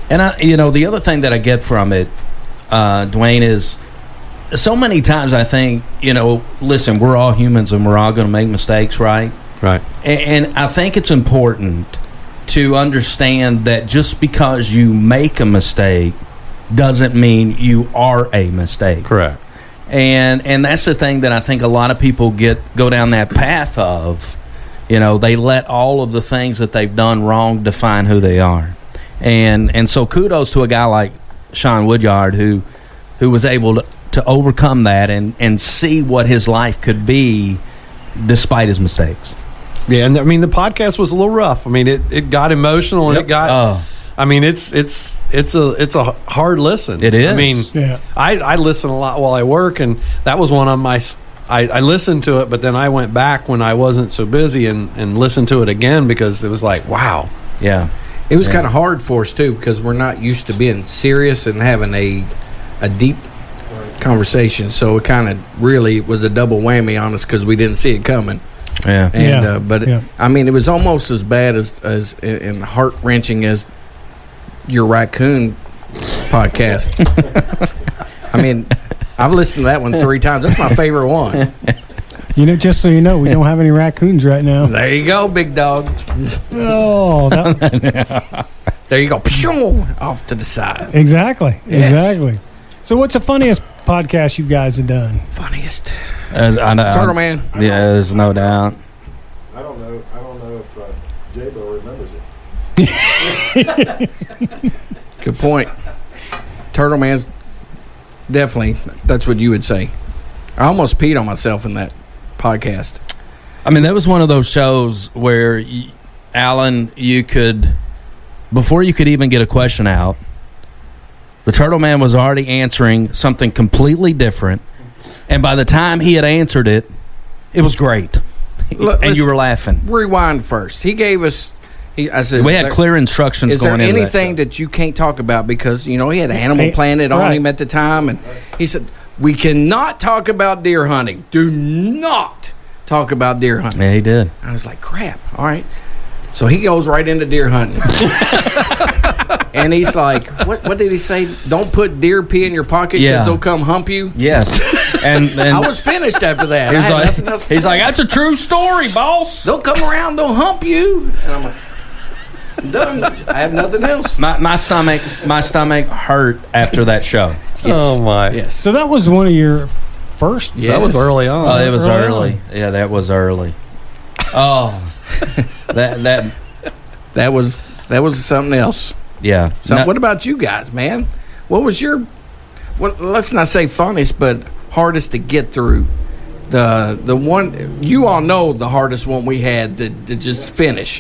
And I, you know, the other thing that I get from it, uh, Dwayne, is so many times I think, you know, listen, we're all humans and we're all going to make mistakes, right? Right. And, and I think it's important to understand that just because you make a mistake doesn't mean you are a mistake. Correct. And and that's the thing that I think a lot of people get go down that path of. You know, they let all of the things that they've done wrong define who they are. And and so kudos to a guy like Sean Woodyard who who was able to, to overcome that and, and see what his life could be despite his mistakes. Yeah, and I mean the podcast was a little rough. I mean it, it got emotional and Yep. it got Oh. I mean it's it's it's a it's a hard listen. It is. I mean Yeah. I, I listen a lot while I work, and that was one of my I, I listened to it, but then I went back when I wasn't so busy and, and listened to it again because it was like, wow. Yeah. It was Yeah. kind of hard for us too because we're not used to being serious and having a a deep conversation. So it kind of really was a double whammy on us because we didn't see it coming. Yeah. And Yeah. uh, but Yeah. I mean, it was almost as bad as as and heart wrenching as your raccoon podcast. I mean, I've listened to that one three times. That's my favorite one. You know, just so you know, we don't have any raccoons right now. There you go, big dog. Oh, that, There you go. Pshoo, off to the side. exactly, Yes. exactly. So, what's the funniest podcast you guys have done? Funniest. As, I, I, Turtle Man. Yeah, there's no doubt. I don't know. I don't know if uh, J-Bo remembers it. Good point. Turtle Man's definitely, that's what you would say. I almost peed on myself in that podcast. I mean, that was one of those shows where, y Alan, you could, before you could even get a question out, the Turtle Man was already answering something completely different. And by the time he had answered it, it was great. Look, and let's you were laughing. Rewind first. He gave us, he, I said, We had clear instructions is there going into anything that, that you can't talk about? Because, you know, he had Animal Hey, Planet on right. him at the time. And he said, we cannot talk about deer hunting. Do not talk about deer hunting. Yeah, he did. I was like, crap. All right. So he goes right into deer hunting. And he's like, what What did he say? Don't put deer pee in your pocket because Yeah. they'll come hump you? Yes. And, and I was finished after that. I he's, had like, nothing else to he's say. like, that's a true story, boss. They'll come around, they'll hump you. And I'm like, I'm done. I have nothing else. My, my stomach my stomach hurt after that show. Oh my. Yes. So that was one of your first. Yes. That was early on. Oh, it was Early early. Yeah, that was early. Oh, that that That was that was something else. yeah. So No- what about you guys, man? What was your well, let's not say funnest, but hardest to get through? The the one you all know the hardest one we had to, to just finish.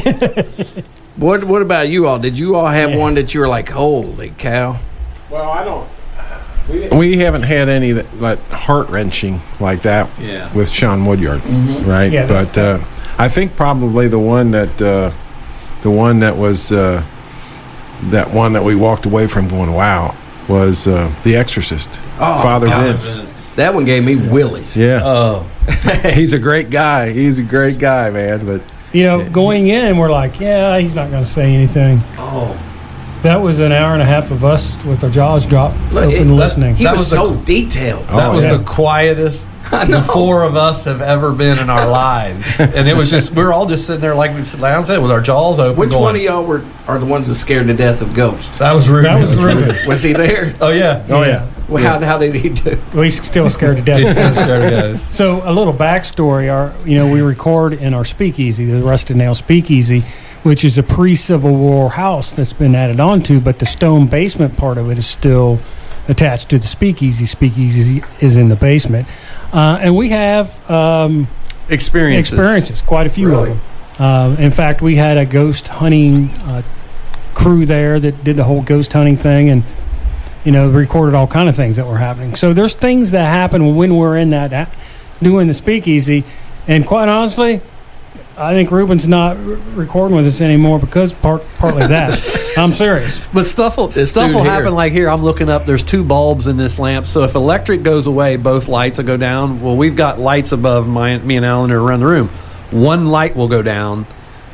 What what about you all? Did you all have one that you were like, holy cow? Well, I don't. We, we haven't had any that like heart wrenching like that Yeah. with Sean Woodyard, right? Yeah, that- but uh, I think probably the one that uh, the one that was uh, that one that we walked away from going, wow, was uh, The Exorcist. Oh, Father God. Vince. That one gave me willies. Yeah, Oh, he's a great guy. He's a great guy, man. But You know, going in, we're like, yeah, he's not going to say anything. Oh, That was an hour and a half of us with our jaws dropped, Look, open, it- listening. he That was, was the- so detailed. That Oh, was yeah. the quietest I know. the four of us have ever been in our lives, and it was just we were all just sitting there like we Lounge said with our jaws open. Which going, one of y'all were are the ones that scared to death of ghosts? That was Ruben. That was Ruben. Was he there? Oh yeah. oh yeah, Well, how, how did he do? Well, he's still scared to death. There it goes. So a little backstory: our, you know, we record in our speakeasy, the Rusted Nail Speakeasy, which is a pre-Civil War house that's been added onto, but the stone basement part of it is still attached to the speakeasy. Speakeasy is in the basement, uh, and we have um, Experiences. experiences, quite a few Really? of them. Uh, in fact, we had a ghost hunting uh, crew there that did the whole ghost hunting thing, and you know, recorded all kind of things that were happening. So there's things that happen when we're in that a- doing the speakeasy, and quite honestly, I think Ruben's not r- recording with us anymore because part partly that. I'm serious. But stuff will This stuff dude will here. happen like here. I'm looking up. There's two bulbs in this lamp. So if electric goes away, both lights will go down. Well, we've got lights above my, me and Alan are around the room. One light will go down.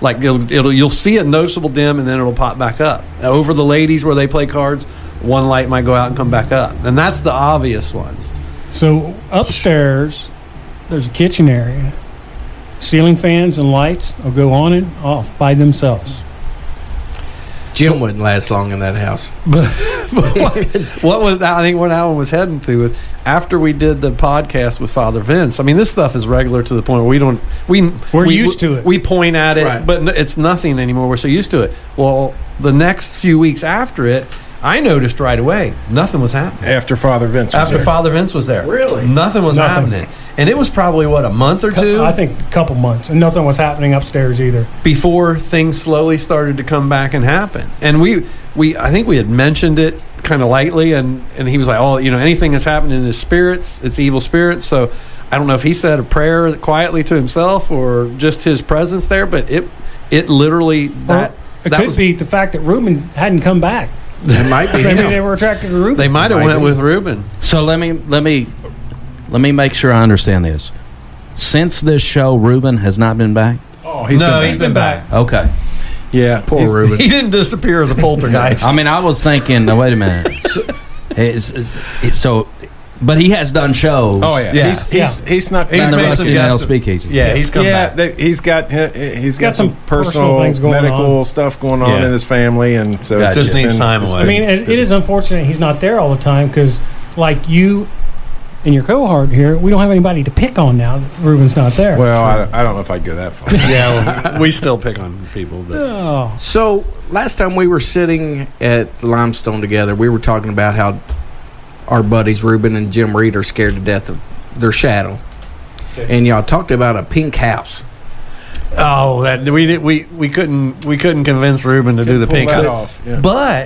Like it'll, it'll you'll see a noticeable dim, and then it'll pop back up. Over the ladies where they play cards, one light might go out and come back up, and that's the obvious ones. So upstairs, there's a kitchen area. Ceiling fans and lights will go on and off by themselves. Jim wouldn't last long in that house. But, but what, what was I think what Alan was heading to was after we did the podcast with Father Vince. I mean, this stuff is regular to the point where we don't we we're we, used to it. We point at it, Right. but it's nothing anymore. We're so used to it. Well, the next few weeks after it, I noticed right away nothing was happening. After Father Vince was After there. Father Vince was there, Really? nothing was Nothing. happening, and it was probably what a month or two. I think a couple months, and nothing was happening upstairs either. Before things slowly started to come back and happen. And we, we I think we had mentioned it kind of lightly, and, and he was like, oh, you know, anything that's happening is spirits, it's evil spirits. So I don't know if he said a prayer quietly to himself or just his presence there, but it it literally, that, Or it that could was, be the fact that Reuben hadn't come back. It might be Maybe him. they were attracted to Reuben. they might have Might went be. with Reuben. So let me let me let me make sure I understand this. Since this show, Reuben has not been back. Oh, he's no, been he's back. been back. Okay. Yeah, Poor he's- Reuben. He didn't disappear as a poltergeist. I mean, I was thinking. No, wait a minute. So, it's, it's, it's, so but he has done shows. Oh yeah, Yeah. he's he's, he's not. He's in the made Rusty some Nail guest- Speakeasy. yeah, he's come yeah, back. they, he's got he- he's got, got some some personal, personal things going medical on. stuff going on Yeah. in his family, and so Gotcha. it's Just needs been- time it's away. I mean, it, it is unfortunate he's not there all the time because, like you and your cohort here, we don't have anybody to pick on now that Reuben's not there. Well, I, I don't know if I'd go that far. yeah, well, we still pick on people. But oh, So last time we were sitting at Limestone together, we were talking about how our buddies Reuben and Jim Reed are scared to death of their shadow, and y'all talked about a pink house. oh, that we did, we we couldn't we couldn't convince Reuben to do the Pull pink that house. off. Yeah. But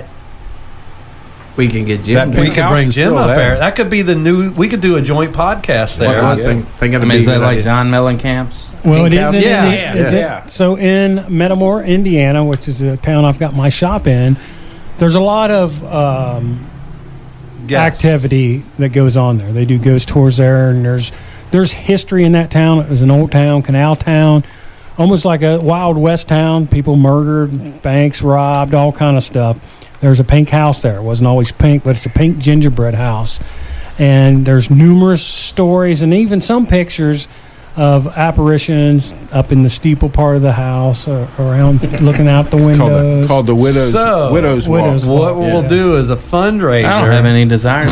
We can get Jim. That to- we pink could house bring is Jim still up there. there. That could be the new. We could do a joint podcast there. Well, I Yeah. think, think I it'd mean, be is a that good like idea. John Mellencamp's? well, it Pink is. house? In, Yeah, Indi- yeah, is it- yeah. So in Metamora, Indiana, which is a town I've got my shop in, there's a lot of um, Yes. activity that goes on there. They do ghost tours there, and there's there's history in that town. It was an old town, canal town, almost like a Wild West town. People murdered, banks robbed, all kind of stuff. There's a pink house there. It wasn't always pink, but it's a pink gingerbread house. And there's numerous stories and even some pictures of apparitions up in the steeple part of the house, uh, around looking out the Called windows. the, called the widow's So, widow's, Widow's walk. What Yeah. we'll do is a fundraiser. I don't have any desire.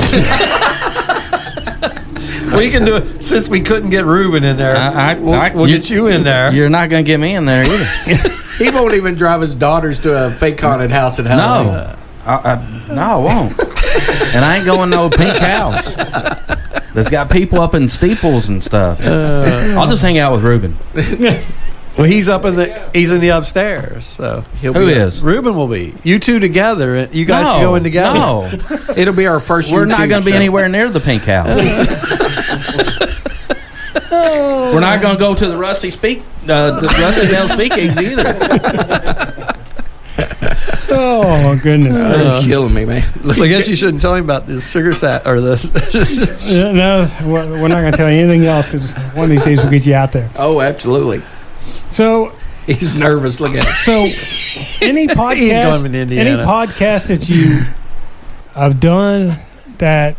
We can do it since we couldn't get Reuben in there. I- I- we'll I- we'll you- get you in there. You're not going to get me in there either. He won't even drive his daughters to a fake haunted house at Halloween. No, I, I, no, I won't. And I ain't going no pink house that's got people up in steeples and stuff. I'll just hang out with Reuben. Well, he's up in the he's in the upstairs. So He'll Who be is? Reuben will be. You two together. You guys no, go in together. No, It'll be our first. we're not YouTube going to be show. anywhere near the pink house. We're not going to go to the Rusty Speak, uh, the Rusty Nail Speakeasy either. Oh my goodness! You're gracious. killing me, man. So I guess you shouldn't tell him about the sugar sat or the. Yeah, no, we're we're not going to tell you anything else because one of these days we'll get you out there. Oh, absolutely. So, He's nervous. Look at him. so any podcast, going to any Indiana. podcast that you have done that,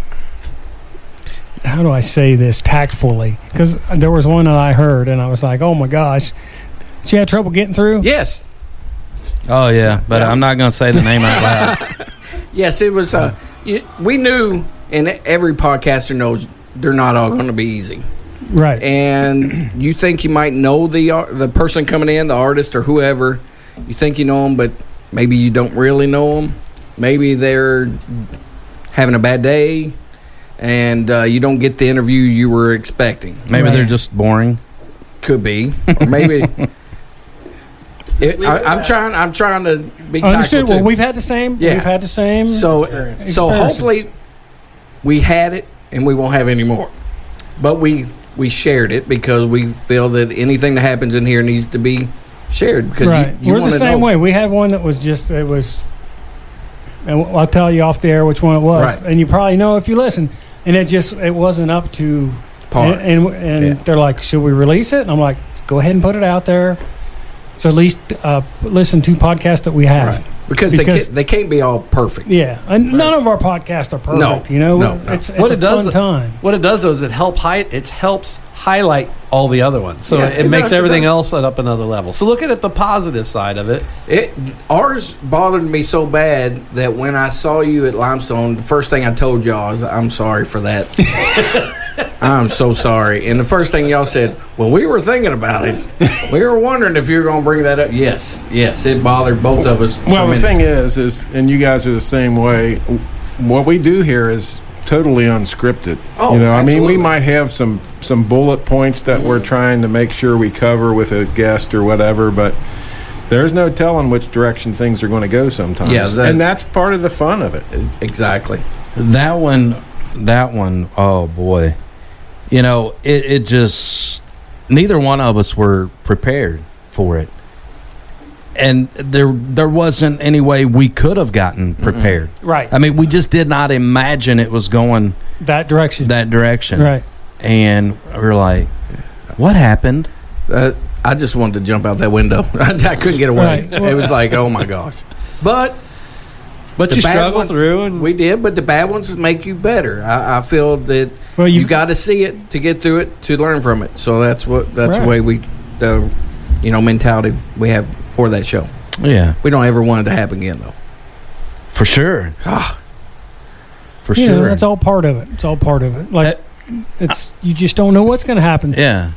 how do I say this tactfully? Because there was one that I heard and I was like, oh my gosh, she had trouble getting through. Yes. Oh yeah, but I'm not going to say the name out loud. Yes, it was. Uh, it, we knew, and every podcaster knows, they're not all going to be easy. Right. And you think you might know the ar- the person coming in, the artist or whoever. You think you know them, but maybe you don't really know them. Maybe they're having a bad day, and uh, you don't get the interview you were expecting. Maybe Right. they're just boring. Could be, or maybe. It, I, I'm trying. I'm trying to be Understood. tactful, Well, too. we've had the same. Yeah. We've had the same. So, so experiences. hopefully, we had it, and we won't have any more. But we we shared it because we feel that anything that happens in here needs to be shared. Because right. you, you We're the wanna same know. way. We had one that was just, it was, and I'll tell you off the air which one it was. Right. And you probably know if you listen. And it just, it wasn't up to Par. And, and, and Yeah. they're like, should we release it? And I'm like, go ahead and put it out there. So at least uh, listen to podcasts that we have. Right. Because, because they, can't, they can't be all perfect. Yeah, and right. none of our podcasts are perfect. No, you know, no, no. it's, it's what a it does, fun time. What it does though is it help hi- it helps highlight all the other ones, so yeah, it, it makes does, everything it else at up another level. So look at it the positive side of it. It ours bothered me so bad that when I saw you at Limestone, the first thing I told y'all was, "I'm sorry for that." I'm so sorry. And the first thing y'all said, well, we were thinking about it. We were wondering if you were going to bring that up. Yes, yes, it bothered both of us. Well, the thing is, is, and you guys are the same way, what we do here is totally unscripted. Oh, you know, absolutely. I mean, we might have some, some bullet points that mm-hmm. we're trying to make sure we cover with a guest or whatever, but there's no telling which direction things are going to go sometimes. Yeah, that, and that's part of the fun of it. Exactly. That one, that one, oh, boy. You know, it, it just, neither one of us were prepared for it. And there there wasn't any way we could have gotten prepared. Mm-hmm. Right. I mean, we just did not imagine it was going that direction. That direction. Right. And we were like, what happened? Uh, I just wanted to jump out that window. I, I couldn't get away. Right. Well, it was like, oh, my gosh. But... But you struggle through, and we did. But the bad ones make you better. I, I feel that well, you've, you've got to see it to get through it to learn from it. So that's what that's right. the way we, the you know, mentality we have for that show. Yeah, we don't ever want it to happen again, though. For sure. Ah, for you sure. Know, that's all part of it. It's all part of it. Like uh, it's you just don't know what's going to happen. Yeah.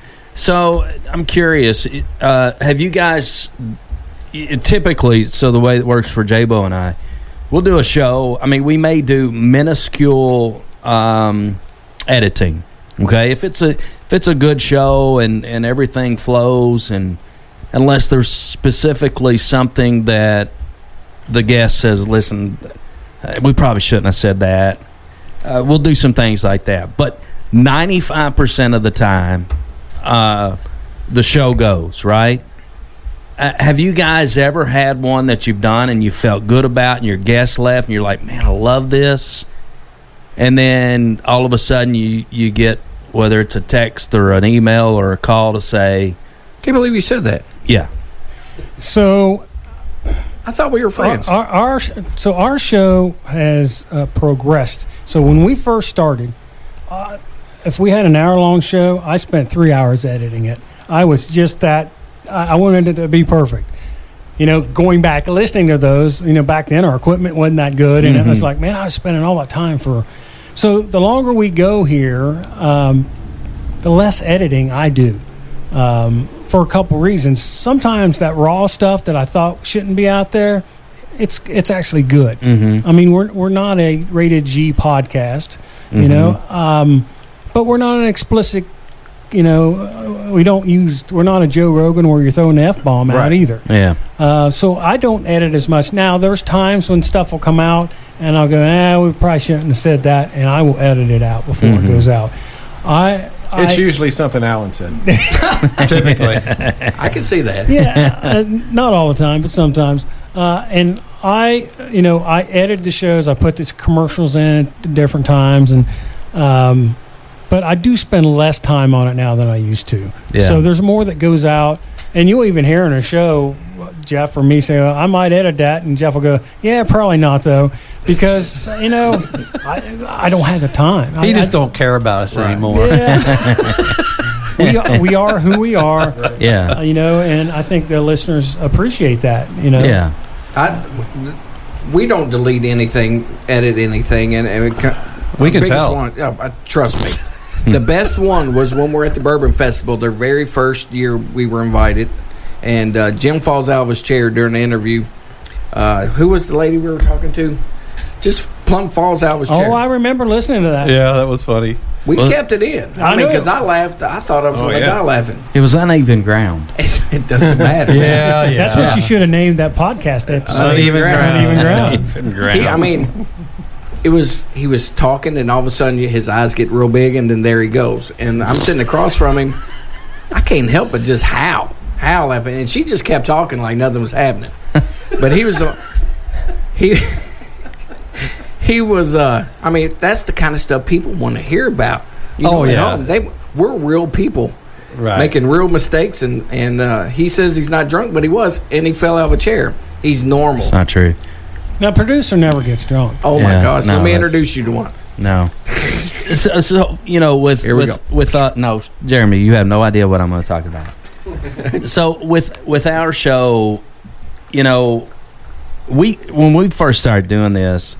So I'm curious. Uh, have you guys typically? So the way it works for J-Bo and I. We'll do a show. I mean, we may do minuscule um, editing. Okay, if it's a if it's a good show and, and everything flows, and unless there's specifically something that the guest says, listen, we probably shouldn't have said that. Uh, we'll do some things like that. But ninety-five percent of the time, uh, the show goes right. Uh, have you guys ever had one that you've done and you felt good about and your guest left and you're like, man, I love this? And then all of a sudden you, you get, whether it's a text or an email or a call to say... Can't believe you said that. Yeah. So... I thought we were friends. Our, our, our So our show has uh, progressed. So when we first started, uh, if we had an hour-long show, I spent three hours editing it. I was just that... I wanted it to be perfect. You know, going back, listening to those, you know, back then our equipment wasn't that good. And mm-hmm. it was like, man, I was spending all that time for... So the longer we go here, um, the less editing I do um, for a couple reasons. Sometimes that raw stuff that I thought shouldn't be out there, it's it's actually good. Mm-hmm. I mean, we're, we're not a rated G podcast, you mm-hmm. know, um, but we're not an explicit... You know, we don't use. We're not a Joe Rogan where you're throwing the F-bomb out right. either. Yeah. Uh, so I don't edit as much. Now, there's times when stuff will come out, and I'll go, "Ah, we probably shouldn't have said that," and I will edit it out before mm-hmm. it goes out. I. It's I, usually something Alan said. Typically, I can see that. Yeah, uh, not all the time, but sometimes. Uh, and I, you know, I edit the shows. I put these commercials in at different times, and. Um, But I do spend less time on it now than I used to. Yeah. So there's more that goes out. And you'll even hear in a show, Jeff or me say, well, I might edit that. And Jeff will go, yeah, probably not, though. Because, you know, I, I don't have the time. He I, just I, don't care about us right. anymore. Yeah. we, are, we are who we are. Right. Yeah. Uh, you know, and I think the listeners appreciate that, you know. Yeah. I, we don't delete anything, edit anything. And, and it, we can tell. One, uh, trust me. The best one was when we were at the Bourbon Festival, their very first year we were invited, and uh, Jim falls out of his chair during the interview. Uh, who was the lady we were talking to? Just plumb falls out of his chair. Oh, I remember listening to that. Yeah, that was funny. We well, kept it in. I, I mean, because I laughed. I thought I was oh, going to yeah. die laughing. It was uneven ground. It doesn't matter. yeah, yeah. That's what you should have named that podcast episode. Uneven ground. Uneven ground. Uneven ground. He, I mean... It was he was talking, and all of a sudden his eyes get real big, and then there he goes. And I'm sitting across from him. I can't help but just howl, howl laughing, and she just kept talking like nothing was happening. But he was uh, he he was. Uh, I mean, that's the kind of stuff people want to hear about. You know, oh yeah, they we're real people. right. making real mistakes. And and uh, he says he's not drunk, but he was, and he fell out of a chair. He's normal. It's not true. Now, producer never gets drunk. Oh Yeah, my gosh! no, Let me that's- introduce you to one. No. so, so you know, with Here we with go. with uh, no, Jeremy, you have no idea what I'm going to talk about. So with with our show, you know, we when we first started doing this,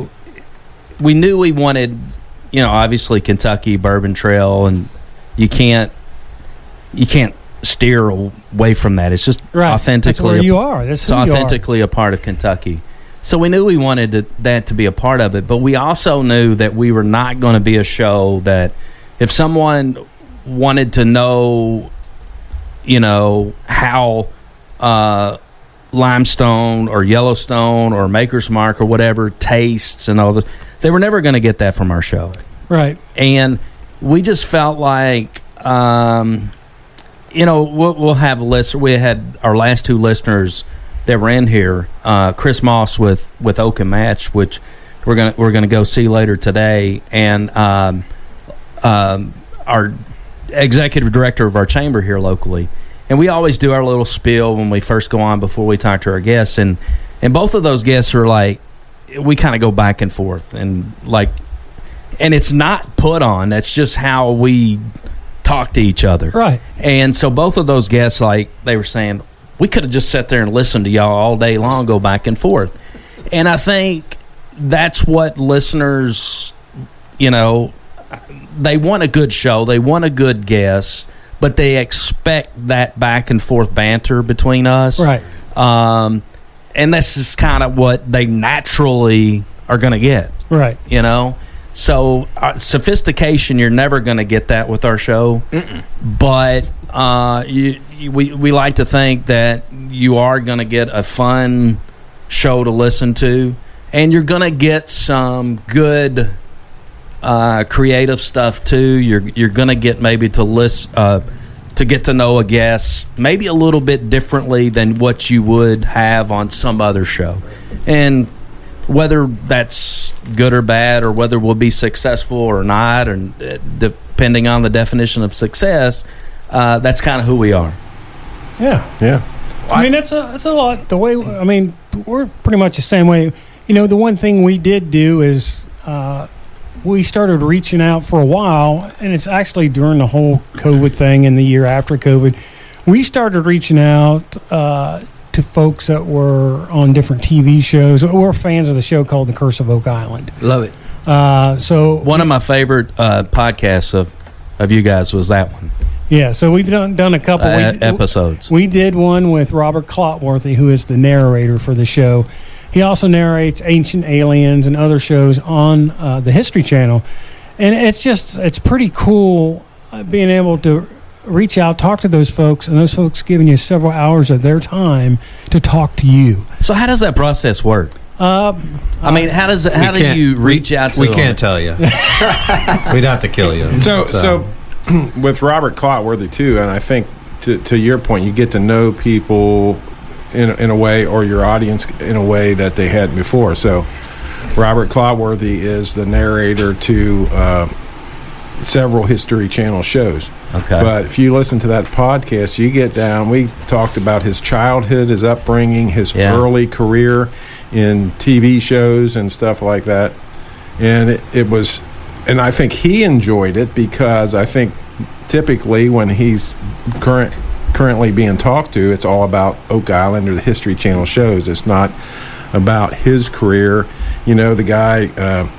we knew we wanted, you know, obviously Kentucky Bourbon Trail, and you can't you can't steer away from that. It's just Right. authentically That's where a- you are. That's it's who you are. authentically a part of Kentucky. So we knew we wanted to, that to be a part of it, but we also knew that we were not going to be a show that if someone wanted to know, you know, how uh, Limestone or Yellowstone or Maker's Mark or whatever tastes and all this, they were never going to get that from our show. Right. And we just felt like, um, you know, we'll, we'll have a list. We had our last two listeners that were in here, uh, Chris Moss with, with Oak and Match, which we're gonna we're gonna go see later today, and um, um, our executive director of our chamber here locally. And we always do our little spiel when we first go on before we talk to our guests, and and both of those guests are like, we kind of go back and forth, and like, and it's not put on. That's just how we talk to each other, Right. And so both of those guests, like, they were saying, we could have just sat there and listened to y'all all day long, go back and forth. And I think that's what listeners, you know, they want a good show, they want a good guest, but they expect that back and forth banter between us, Right. Um, and that's just kind of what they naturally are going to get, Right. you know. So uh, sophistication, you're never going to get that with our show. Mm-mm. But uh, you, you, we we like to think that you are going to get a fun show to listen to, and you're going to get some good uh, creative stuff too. You're you're going to get maybe to list uh, to get to know a guest maybe a little bit differently than what you would have on some other show, and whether that's good or bad, or whether we'll be successful or not, and uh, depending on the definition of success, uh, that's kind of who we are. Yeah. Yeah. I mean, that's a, that's a lot. The way, I mean, we're pretty much the same way. You know, the one thing we did do is uh, we started reaching out for a while, and it's actually during the whole COVID thing and the year after COVID, we started reaching out uh, to folks that were on different T V shows. We're fans of the show called The Curse of Oak Island. Love it. Uh, so One of my favorite uh, podcasts of, of you guys was that one. Yeah, so we've done done a couple Uh, we, episodes. We did one with Robert Clotworthy, who is the narrator for the show. He also narrates Ancient Aliens and other shows on uh, the History Channel, and it's just it's pretty cool uh, being able to reach out, talk to those folks, and those folks giving you several hours of their time to talk to you. So how does that process work? Uh, I mean, how does it, how We do can't- you reach out to We them? can't tell you. We'd have to kill you. So, so with Robert Clotworthy too, and I think to to your point, you get to know people in in a way, or your audience in a way that they had before. So, Robert Clotworthy is the narrator to uh, several History Channel shows. Okay. But if you listen to that podcast, you get down. We talked about his childhood, his upbringing, his Yeah. early career in T V shows and stuff like that. And it, it was, and I think he enjoyed it because I think typically when he's current currently being talked to, it's all about Oak Island or the History Channel shows. It's not about his career. You know, the guy uh,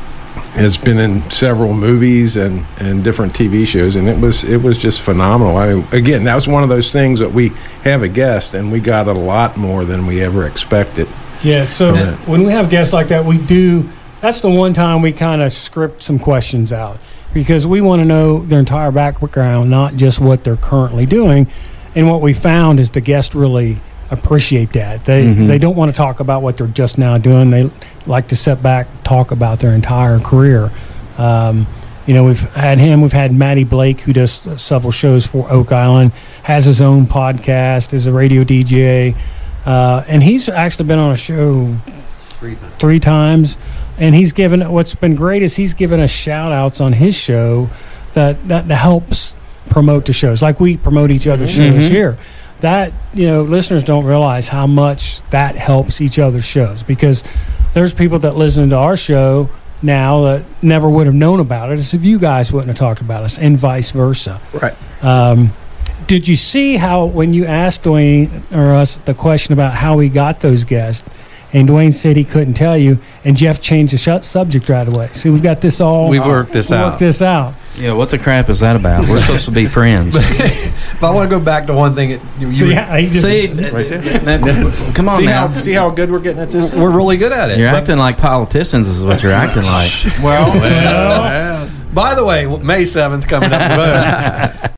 has been in several movies and, and different T V shows, and it was it was just phenomenal. I, again, that was one of those things that we have a guest, and we got a lot more than we ever expected. Yeah, so Yeah. when we have guests like that, we do. That's the one time we kind of script some questions out because we want to know their entire background, not just what they're currently doing. And what we found is the guests really appreciate that. They Mhm. they don't want to talk about what they're just now doing. They like to sit back, talk about their entire career. Um, you know, we've had him. We've had Matty Blake, who does several shows for Oak Island, has his own podcast, is a radio D J. Uh, and he's actually been on a show Three times. three times, and he's given. What's been great is he's given us shout outs on his show that that helps promote the shows, like we promote each other's shows Mhm. here. That, you know, listeners don't realize how much that helps each other's shows, because there's people that listen to our show now that never would have known about it if you guys wouldn't have talked about us, and vice versa. Right. Um, did you see how when you asked Dwayne or us the question about how we got those guests, and Dwayne said he couldn't tell you, and Jeff changed the sh- subject right away? See, we've got this all. We've worked this worked out. this out. Yeah, what the crap is that about? We're supposed to be friends. If I want to go back to one thing, it, you, See, you- yeah, he just- See, Right there. that- come on See now. how see how good we're getting at this? we're really good at it. You're But- acting like politicians is what you're acting like. well, by the way, May seventh coming up. The vote.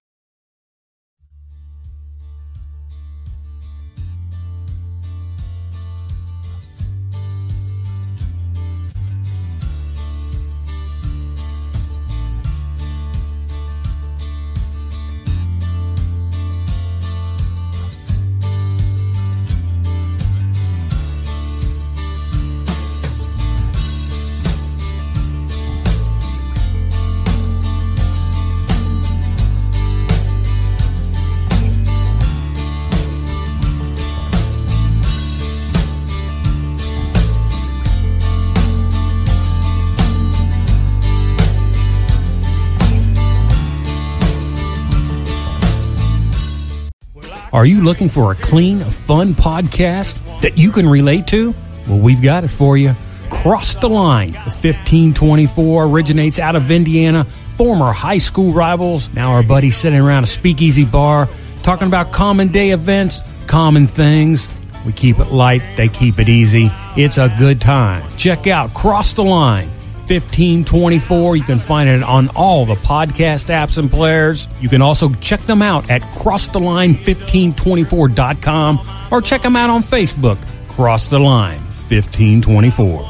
Are you looking for a clean, fun podcast that you can relate to? Well, we've got it for you. Cross the Line. The fifteen twenty-four originates out of Indiana. Former high school rivals, now our buddies sitting around a speakeasy bar, talking about common day events, common things. We keep it light, they keep it easy. It's a good time. Check out Cross the Line. fifteen twenty-four. You can find it on all the podcast apps and players. You can also check them out at cross the line fifteen twenty-four dot com or check them out on Facebook, Cross the Line fifteen twenty-four.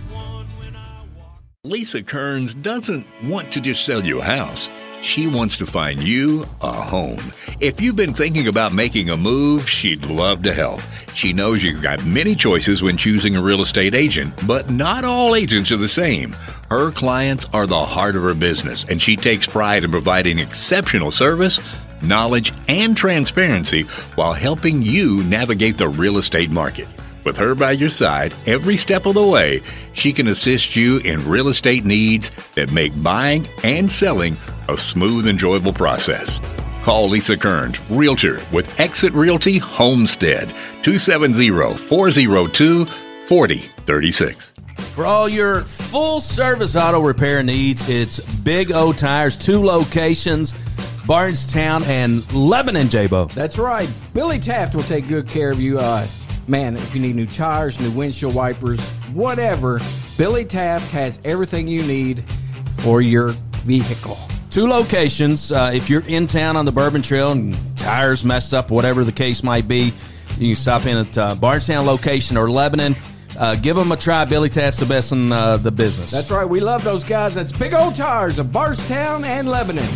Lisa Kearns doesn't want to just sell you a house. She wants to find you a home. If you've been thinking about making a move, she'd love to help. She knows you've got many choices when choosing a real estate agent, but not all agents are the same. Her clients are the heart of her business, and she takes pride in providing exceptional service, knowledge, and transparency while helping you navigate the real estate market. With her by your side every step of the way, she can assist you in real estate needs that make buying and selling a smooth, enjoyable process. Call Lisa Kearns, Realtor with Exit Realty Homestead, two seven zero, four zero two, four zero three six. For all your full-service auto repair needs, it's Big O Tires, two locations, Bardstown and Lebanon, J-Bo. That's right. Billy Taft will take good care of you. Uh, man, if you need new tires, new windshield wipers, whatever, Billy Taft has everything you need for your vehicle. Two locations. Uh, if you're in town on the Bourbon Trail and tires messed up, whatever the case might be, you can stop in at uh, Bardstown location or Lebanon. Uh, give them a try. Billy Taft's the best in uh, the business. That's right. We love those guys. That's Big Old Tires of Bardstown and Lebanon.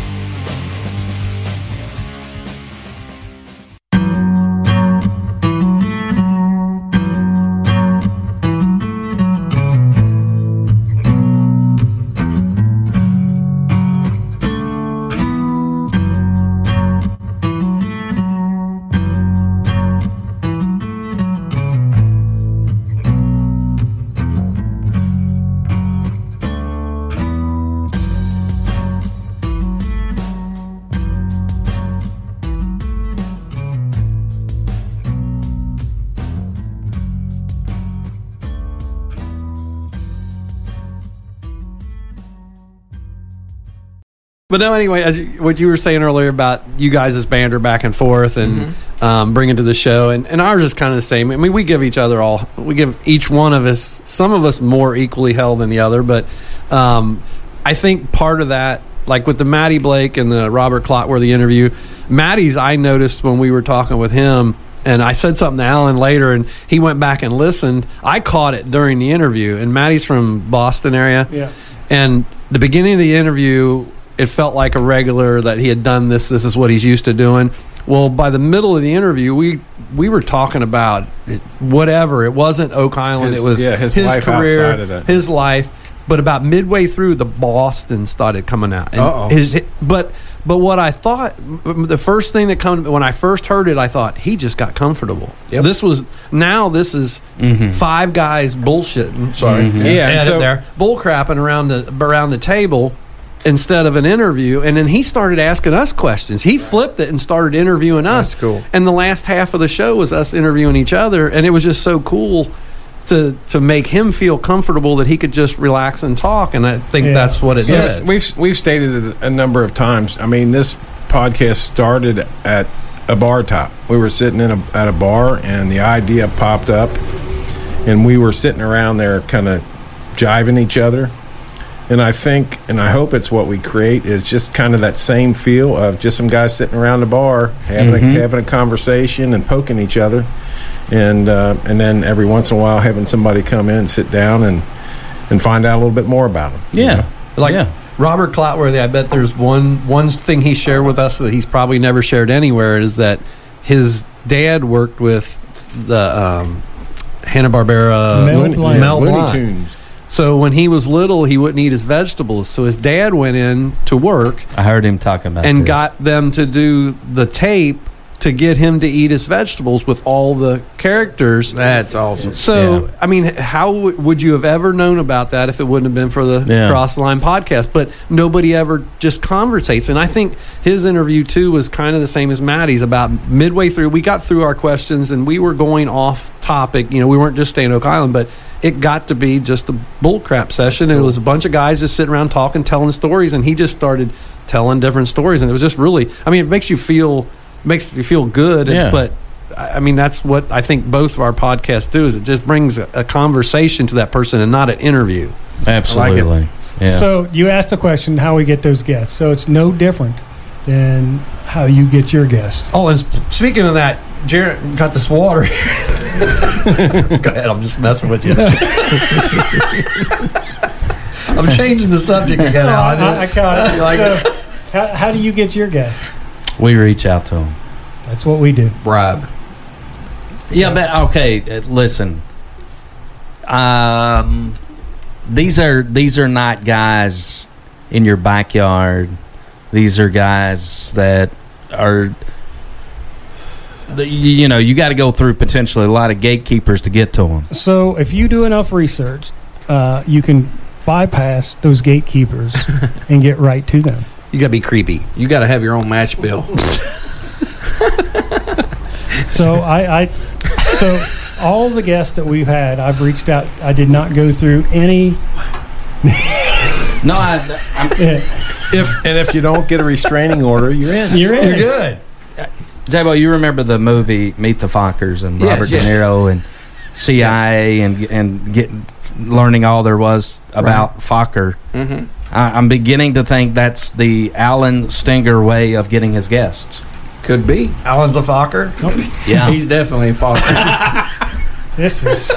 But no, anyway, as you, what you were saying earlier about you guys' banter back and forth and mm-hmm. um, bringing to the show, and, and ours is kind of the same. I mean, we give each other all, we give each one of us, some of us more equally held than the other, but um, I think part of that, like with the Matty Blake and the Robert Clotworthy interview, Matty's I noticed when we were talking with him, and I said something to Alan later, and he went back and listened. I caught it during the interview, and Matty's from Boston area, yeah. and the beginning of the interview, it felt like a regular that he had done this. This is what he's used to doing. Well, by the middle of the interview, we we were talking about whatever. It wasn't Oak Island. His, it was yeah, his, his life career, outside of that. his life. But about midway through, the Boston started coming out. And Uh-oh. his, but But what I thought, the first thing that come when I first heard it, I thought he just got comfortable. Yep. This was now this is Mhm. five guys bullshitting. Sorry, Mhm. Yeah, edit so- there bull crapping around the around the table instead of an interview. And then he started asking us questions. He flipped it and started interviewing us. That's cool. And the last half of the show was us interviewing each other, and it was just so cool to to make him feel comfortable that he could just relax and talk. And I think Yeah. that's what it Yes, did. we've we've stated it a number of times. I mean, this podcast started at a bar top. We were sitting in a, at a bar, and the idea popped up, and we were sitting around there, kind of jiving each other. And I think, and I hope it's what we create is just kind of that same feel of just some guys sitting around the bar having Mhm. a, having a conversation and poking each other, and uh, and then every once in a while having somebody come in, sit down, and and find out a little bit more about them. Yeah. Like yeah. Robert Clotworthy, I bet there's one one thing he shared with us that he's probably never shared anywhere is that his dad worked with the um, Hanna-Barbera Mel Looney- Blount. Mel Looney Blount. Tunes. So when he was little, he wouldn't eat his vegetables. So his dad went in to work I heard him talking about and this. got them to do the tape to get him to eat his vegetables with all the characters. That's awesome. So, Yeah. I mean, how w- would you have ever known about that if it wouldn't have been for the Yeah. Cross the Line podcast? But nobody ever just conversates. And I think his interview, too, was kind of the same as Maddie's. About midway through, we got through our questions and we were going off topic. You know, we weren't just staying Oak Island, but it got to be just a bullcrap session. And it was a bunch of guys just sitting around talking, telling stories. And he just started telling different stories. And it was just really, I mean, it makes you feel... makes you feel good, Yeah. but I mean that's what I think both of our podcasts do. Is it just brings a, a conversation to that person and not an interview. Absolutely. Yeah. So you asked the question how we get those guests. So it's no different than how you get your guests. Oh, and sp- speaking of that, Jared got this water. Go ahead, I'm just messing with you. I'm changing the subject again. No, Al. I, I caught it. You like so, it? How, how do you get your guests? we reach out to them. That's what we do. Bribe. Yeah, but okay. uh, Listen, um, these are these are not guys in your backyard. These are guys that are, the- you know, you got to go through potentially a lot of gatekeepers to get to them. So if you do enough research, uh, you can bypass those gatekeepers and get right to them. You got to be creepy. You got to have your own match bill. So I, I, so all the guests that we've had, I've reached out. I did not go through any. No, I, I'm, If and if you don't get a restraining order, you're in. You're in. You're good. Jabo, you remember the movie Meet the Fockers and Yes, Robert yes. De Niro and C I A and and getting learning all there was about Fokker. Mm-hmm. I, I'm beginning to think that's the Alan Stinger way of getting his guests. Could be. Alan's a Fokker. Yeah, He's definitely a father. This is.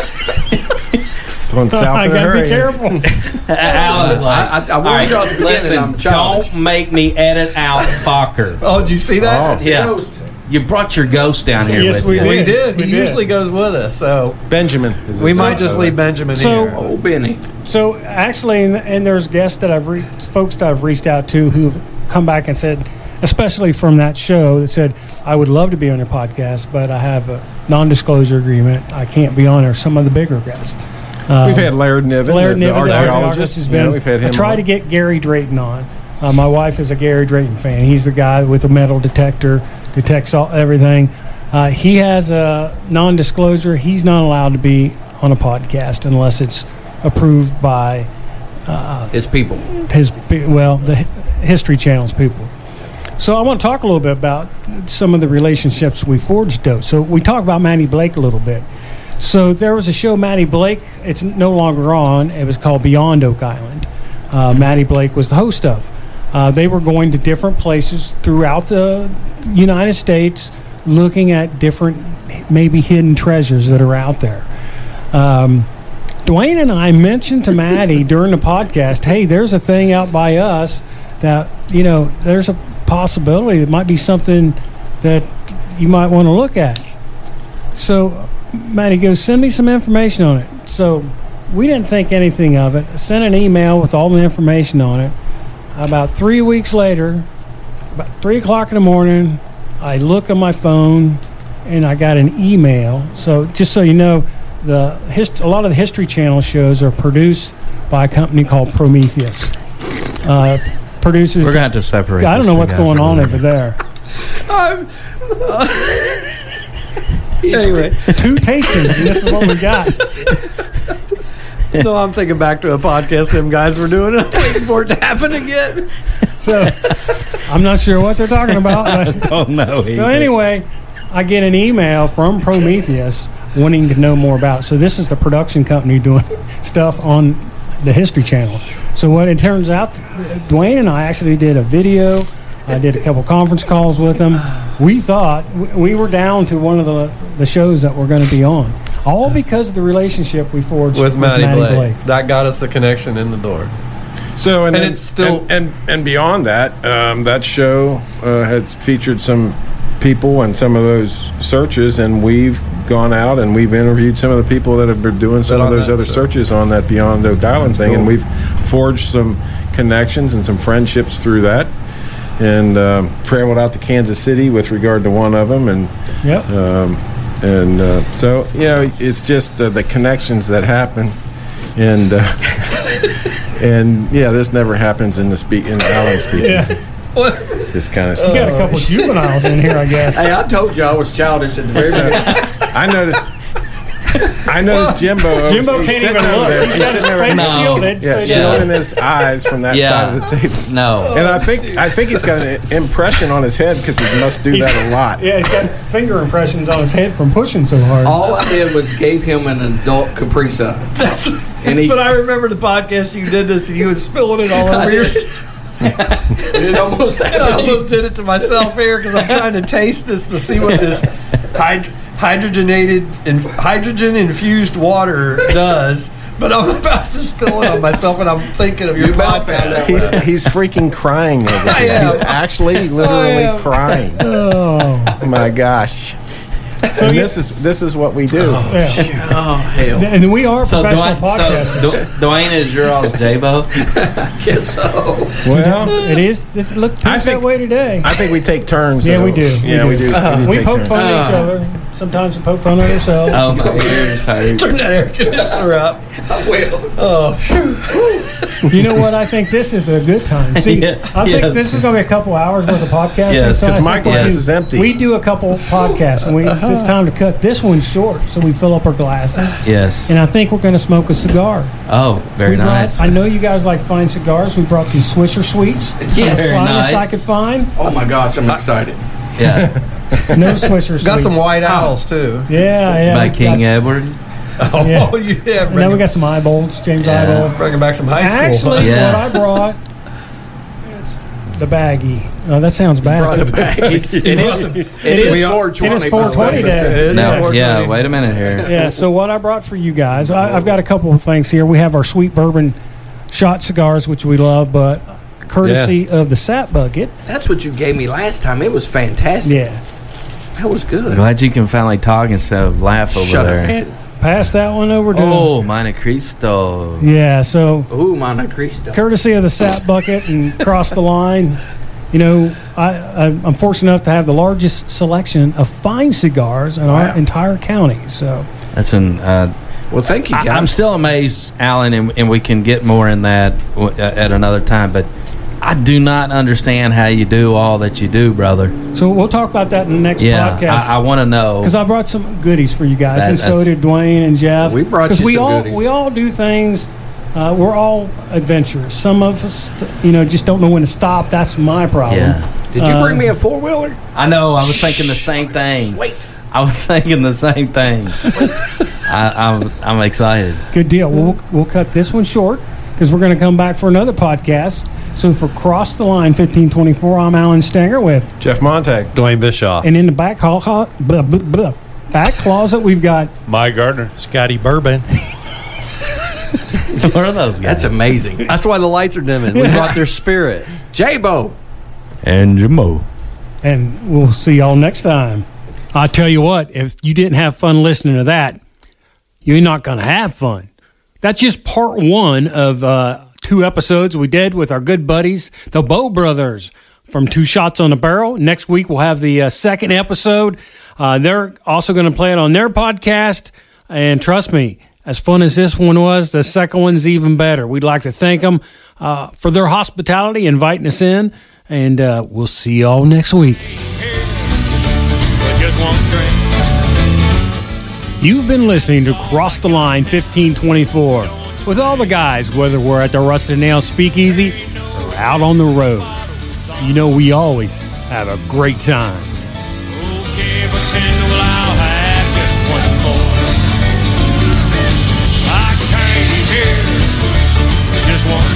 Going south I in a gotta hurry. be careful. Alan's like, I, I, I all warned right, you at the beginning. listen, I'm childish. don't make me edit out Fokker. Oh, did you see that? Oh. Yeah, you brought your ghost down here. Yes, with we you. did. We did. We He did. usually goes with us, so Benjamin. Is we his might name, just by the leave way. Benjamin So- here. Oh, Benny. So actually, and, and there's guests that I've re- folks that I've reached out to who've come back and said, especially from that show, that said, I would love to be on your podcast, but I have a non-disclosure agreement. I can't be on there. Some of the bigger guests. Um, We've had Laird Niven, Laird the, Niven, the the archaeologist. has You been. know, we've had him I tried on. to get Gary Drayton on. Uh, my wife is a Gary Drayton fan. He's the guy with the metal detector, detects all, everything. Uh, he has a non-disclosure. He's not allowed to be on a podcast unless it's approved by It's people. his well the History Channel's people. So I want to talk a little bit about some of the relationships we forged out. So we talked about Matty Blake a little bit. So there was a show, Matty Blake. It's no longer on. It was called Beyond Oak Island. Uh, Matty Blake was the host of. Uh, they were going to different places throughout the United States, looking at different, maybe hidden treasures that are out there. Um, Dwayne and I mentioned to Maddie during the podcast, hey, there's a thing out by us that, you know, there's a possibility it might be something that you might want to look at. So Maddie goes, send me some information on it. So we didn't think anything of it. Sent an email with all the information on it. About three weeks later, about three o'clock in the morning, I look on my phone, and I got an email. So just so you know, the hist- a lot of the History Channel shows are produced by a company called Prometheus. Uh, produces. We're gonna have to separate. I don't know what's going on over there. I'm, uh, anyway, two tastings, and this is what we got. So I'm thinking back to a podcast them guys were doing. I'm waiting for it to happen again. So I'm not sure what they're talking about. But, I don't know. So anyway, I get an email from Prometheus wanting to know more about it. So this is the production company doing stuff on the History Channel. So what it turns out, Dwayne and I actually did a video. I did a couple conference calls with them. We thought we were down to one of the the shows that we're going to be on, all because of the relationship we forged with, with Matty, Matty Blake. Blake. That got us the connection in the door. So and, And then, it's still- and, and and beyond that, um, that show uh, has featured some people and some of those searches, and we've gone out and we've interviewed some of the people that have been doing some But of on those that other show. searches on that Beyond Oak Island thing, Cool. and we've forged some connections and some friendships through that, and um, traveled out to Kansas City with regard to one of them, and Yep. um, and uh, so you know it's just uh, the connections that happen, and uh, and yeah, this never happens in the speak in Island speeches. Yeah. This kind of You got a stuff. couple juveniles in here, I guess. Hey, I told you I was childish at the very beginning. I noticed. I noticed Jimbo. Jimbo he's can't sitting even over look. there. He's He's got sitting his there, face no. shielded. yeah, so shielding his eyes from that Yeah. side of the table. No. And I think I think he's got an impression on his head because he must do that a lot. Yeah, he's got finger impressions on his head from pushing so hard. All I did was gave him an adult Capri Sun. And he, But I remember the podcast you did this, and you was spilling it all I over did. yourself. it almost I happened. almost did it to myself here because I'm trying to taste this to see what this hyd- hydrogenated and hydrogen infused water does. But I'm about to spill it on myself, and I'm thinking of your You about found podcast. out. He's he's freaking crying over I here. am. He's actually I literally am. crying. Oh, Oh my gosh. So and you- this is this is what we do. yeah. Oh, hell. And then we are So, professional Dwayne, podcasters. so Du- Dwayne is your all's J-Bo? Guess so. Well, It is. It looked I that think- way today. I think we take turns. Yeah, though. we do. Yeah, We we do. do. We, do We take poke turns. fun at each Uh. other. Sometimes we poke fun at ourselves. Oh, my ears hurt. Turn that air conditioner up. I will. Oh, You know what? I think this is a good time. See, Yeah, I think yes. this is going to be a couple hours worth of podcasting. Yes, so I 'cause think my we glass do- is empty. We do a couple podcasts, and we it's time to cut this one short, so we fill up our glasses. Yes. And I think we're going to smoke a cigar. Oh, very We brought- nice. I know you guys like fine cigars. We brought some Swisher Sweets. Yes. the Very finest nice. I could find. Oh, my gosh, I'm excited. Yeah. No Swisher Sweets. got some white owls too. Yeah, yeah. By we King got- Edward. Oh Yeah. yeah, And now we got some eyebolts. James Yeah. Eyebolt. bringing back some high school. Actually, Yeah. what I brought, the baggie. Oh, that sounds bad. It is, it is four twenty. it is four twenty day. It is No, four yeah, twenty. wait a minute here. Yeah, so what I brought for you guys, I, I've got a couple of things here. We have our sweet bourbon shot cigars, which we love, but courtesy of the Sat Bucket. That's what you gave me last time. It was fantastic. Yeah. That was good. Glad you can finally talk instead of laugh over Shut up. there. And pass that one over to. Oh, Monte Cristo. Yeah, so Ooh, Monte Cristo. courtesy of the Sat Bucket and Cross the Line. You know, I, I, I'm fortunate enough to have the largest selection of fine cigars in Wow. our entire county. So, That's an. Uh, Well, thank you, I, guys. I'm still amazed, Alan, and, and we can get more in that w- uh, at another time. But I do not understand how you do all that you do, brother. so we'll talk about that in the next Yeah, podcast. I, I want to know. Because I brought some goodies for you guys, That- and so that's- did Dwayne and Jeff. We brought 'Cause you we some all goodies. we all do things. Uh, we're all adventurous. Some of us, you know, just don't know when to stop. That's my problem. Yeah. Did you Uh, bring me a four wheeler? I know. I was thinking the same thing. Wait. I was thinking the same thing. I, I'm I'm excited. Good deal. We'll we'll cut this one short because we're going to come back for another podcast. So for Cross the Line fifteen twenty-four, I'm Alan Stenger with, Jeff Montag. Dwayne Bischoff. and in the back hall, hall- blah, blah, blah, back closet we've got My Gardner, Scotty Bourbon. What are those guys? That's amazing. That's why the lights are dimming. We brought their spirit. J-Bo. And Jamo. and we'll see y'all next time. I tell you what, if you didn't have fun listening to that, you're not going to have fun. That's just part one of uh, two episodes we did with our good buddies, the Bow Brothers, from Two Shots on the Barrel. Next week, we'll have the uh, second episode. Uh, they're also going to play it on their podcast. And trust me, as fun as this one was, the second one's even better. We'd like to thank them uh, for their hospitality, inviting us in. And uh, we'll see you all next week. You've been listening to Cross the Line fifteen twenty-four with all the guys, whether we're at the Rusted Nail Speakeasy or out on the road. You know we always have a great time. Okay, pretend well I'll have just one more. I came here just one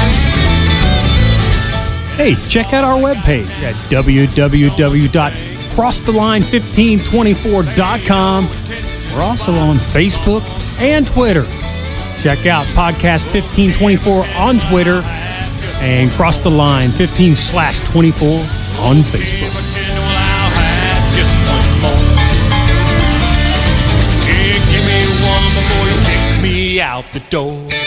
drink. Hey, check out our webpage at w w w dot cross the line fifteen twenty-four dot com. We're also on Facebook and Twitter. Check out Podcast fifteen twenty-four on Twitter and Cross the Line fifteen slash twenty-four on Facebook. Just one more. Yeah, give me one before you kick me out the door.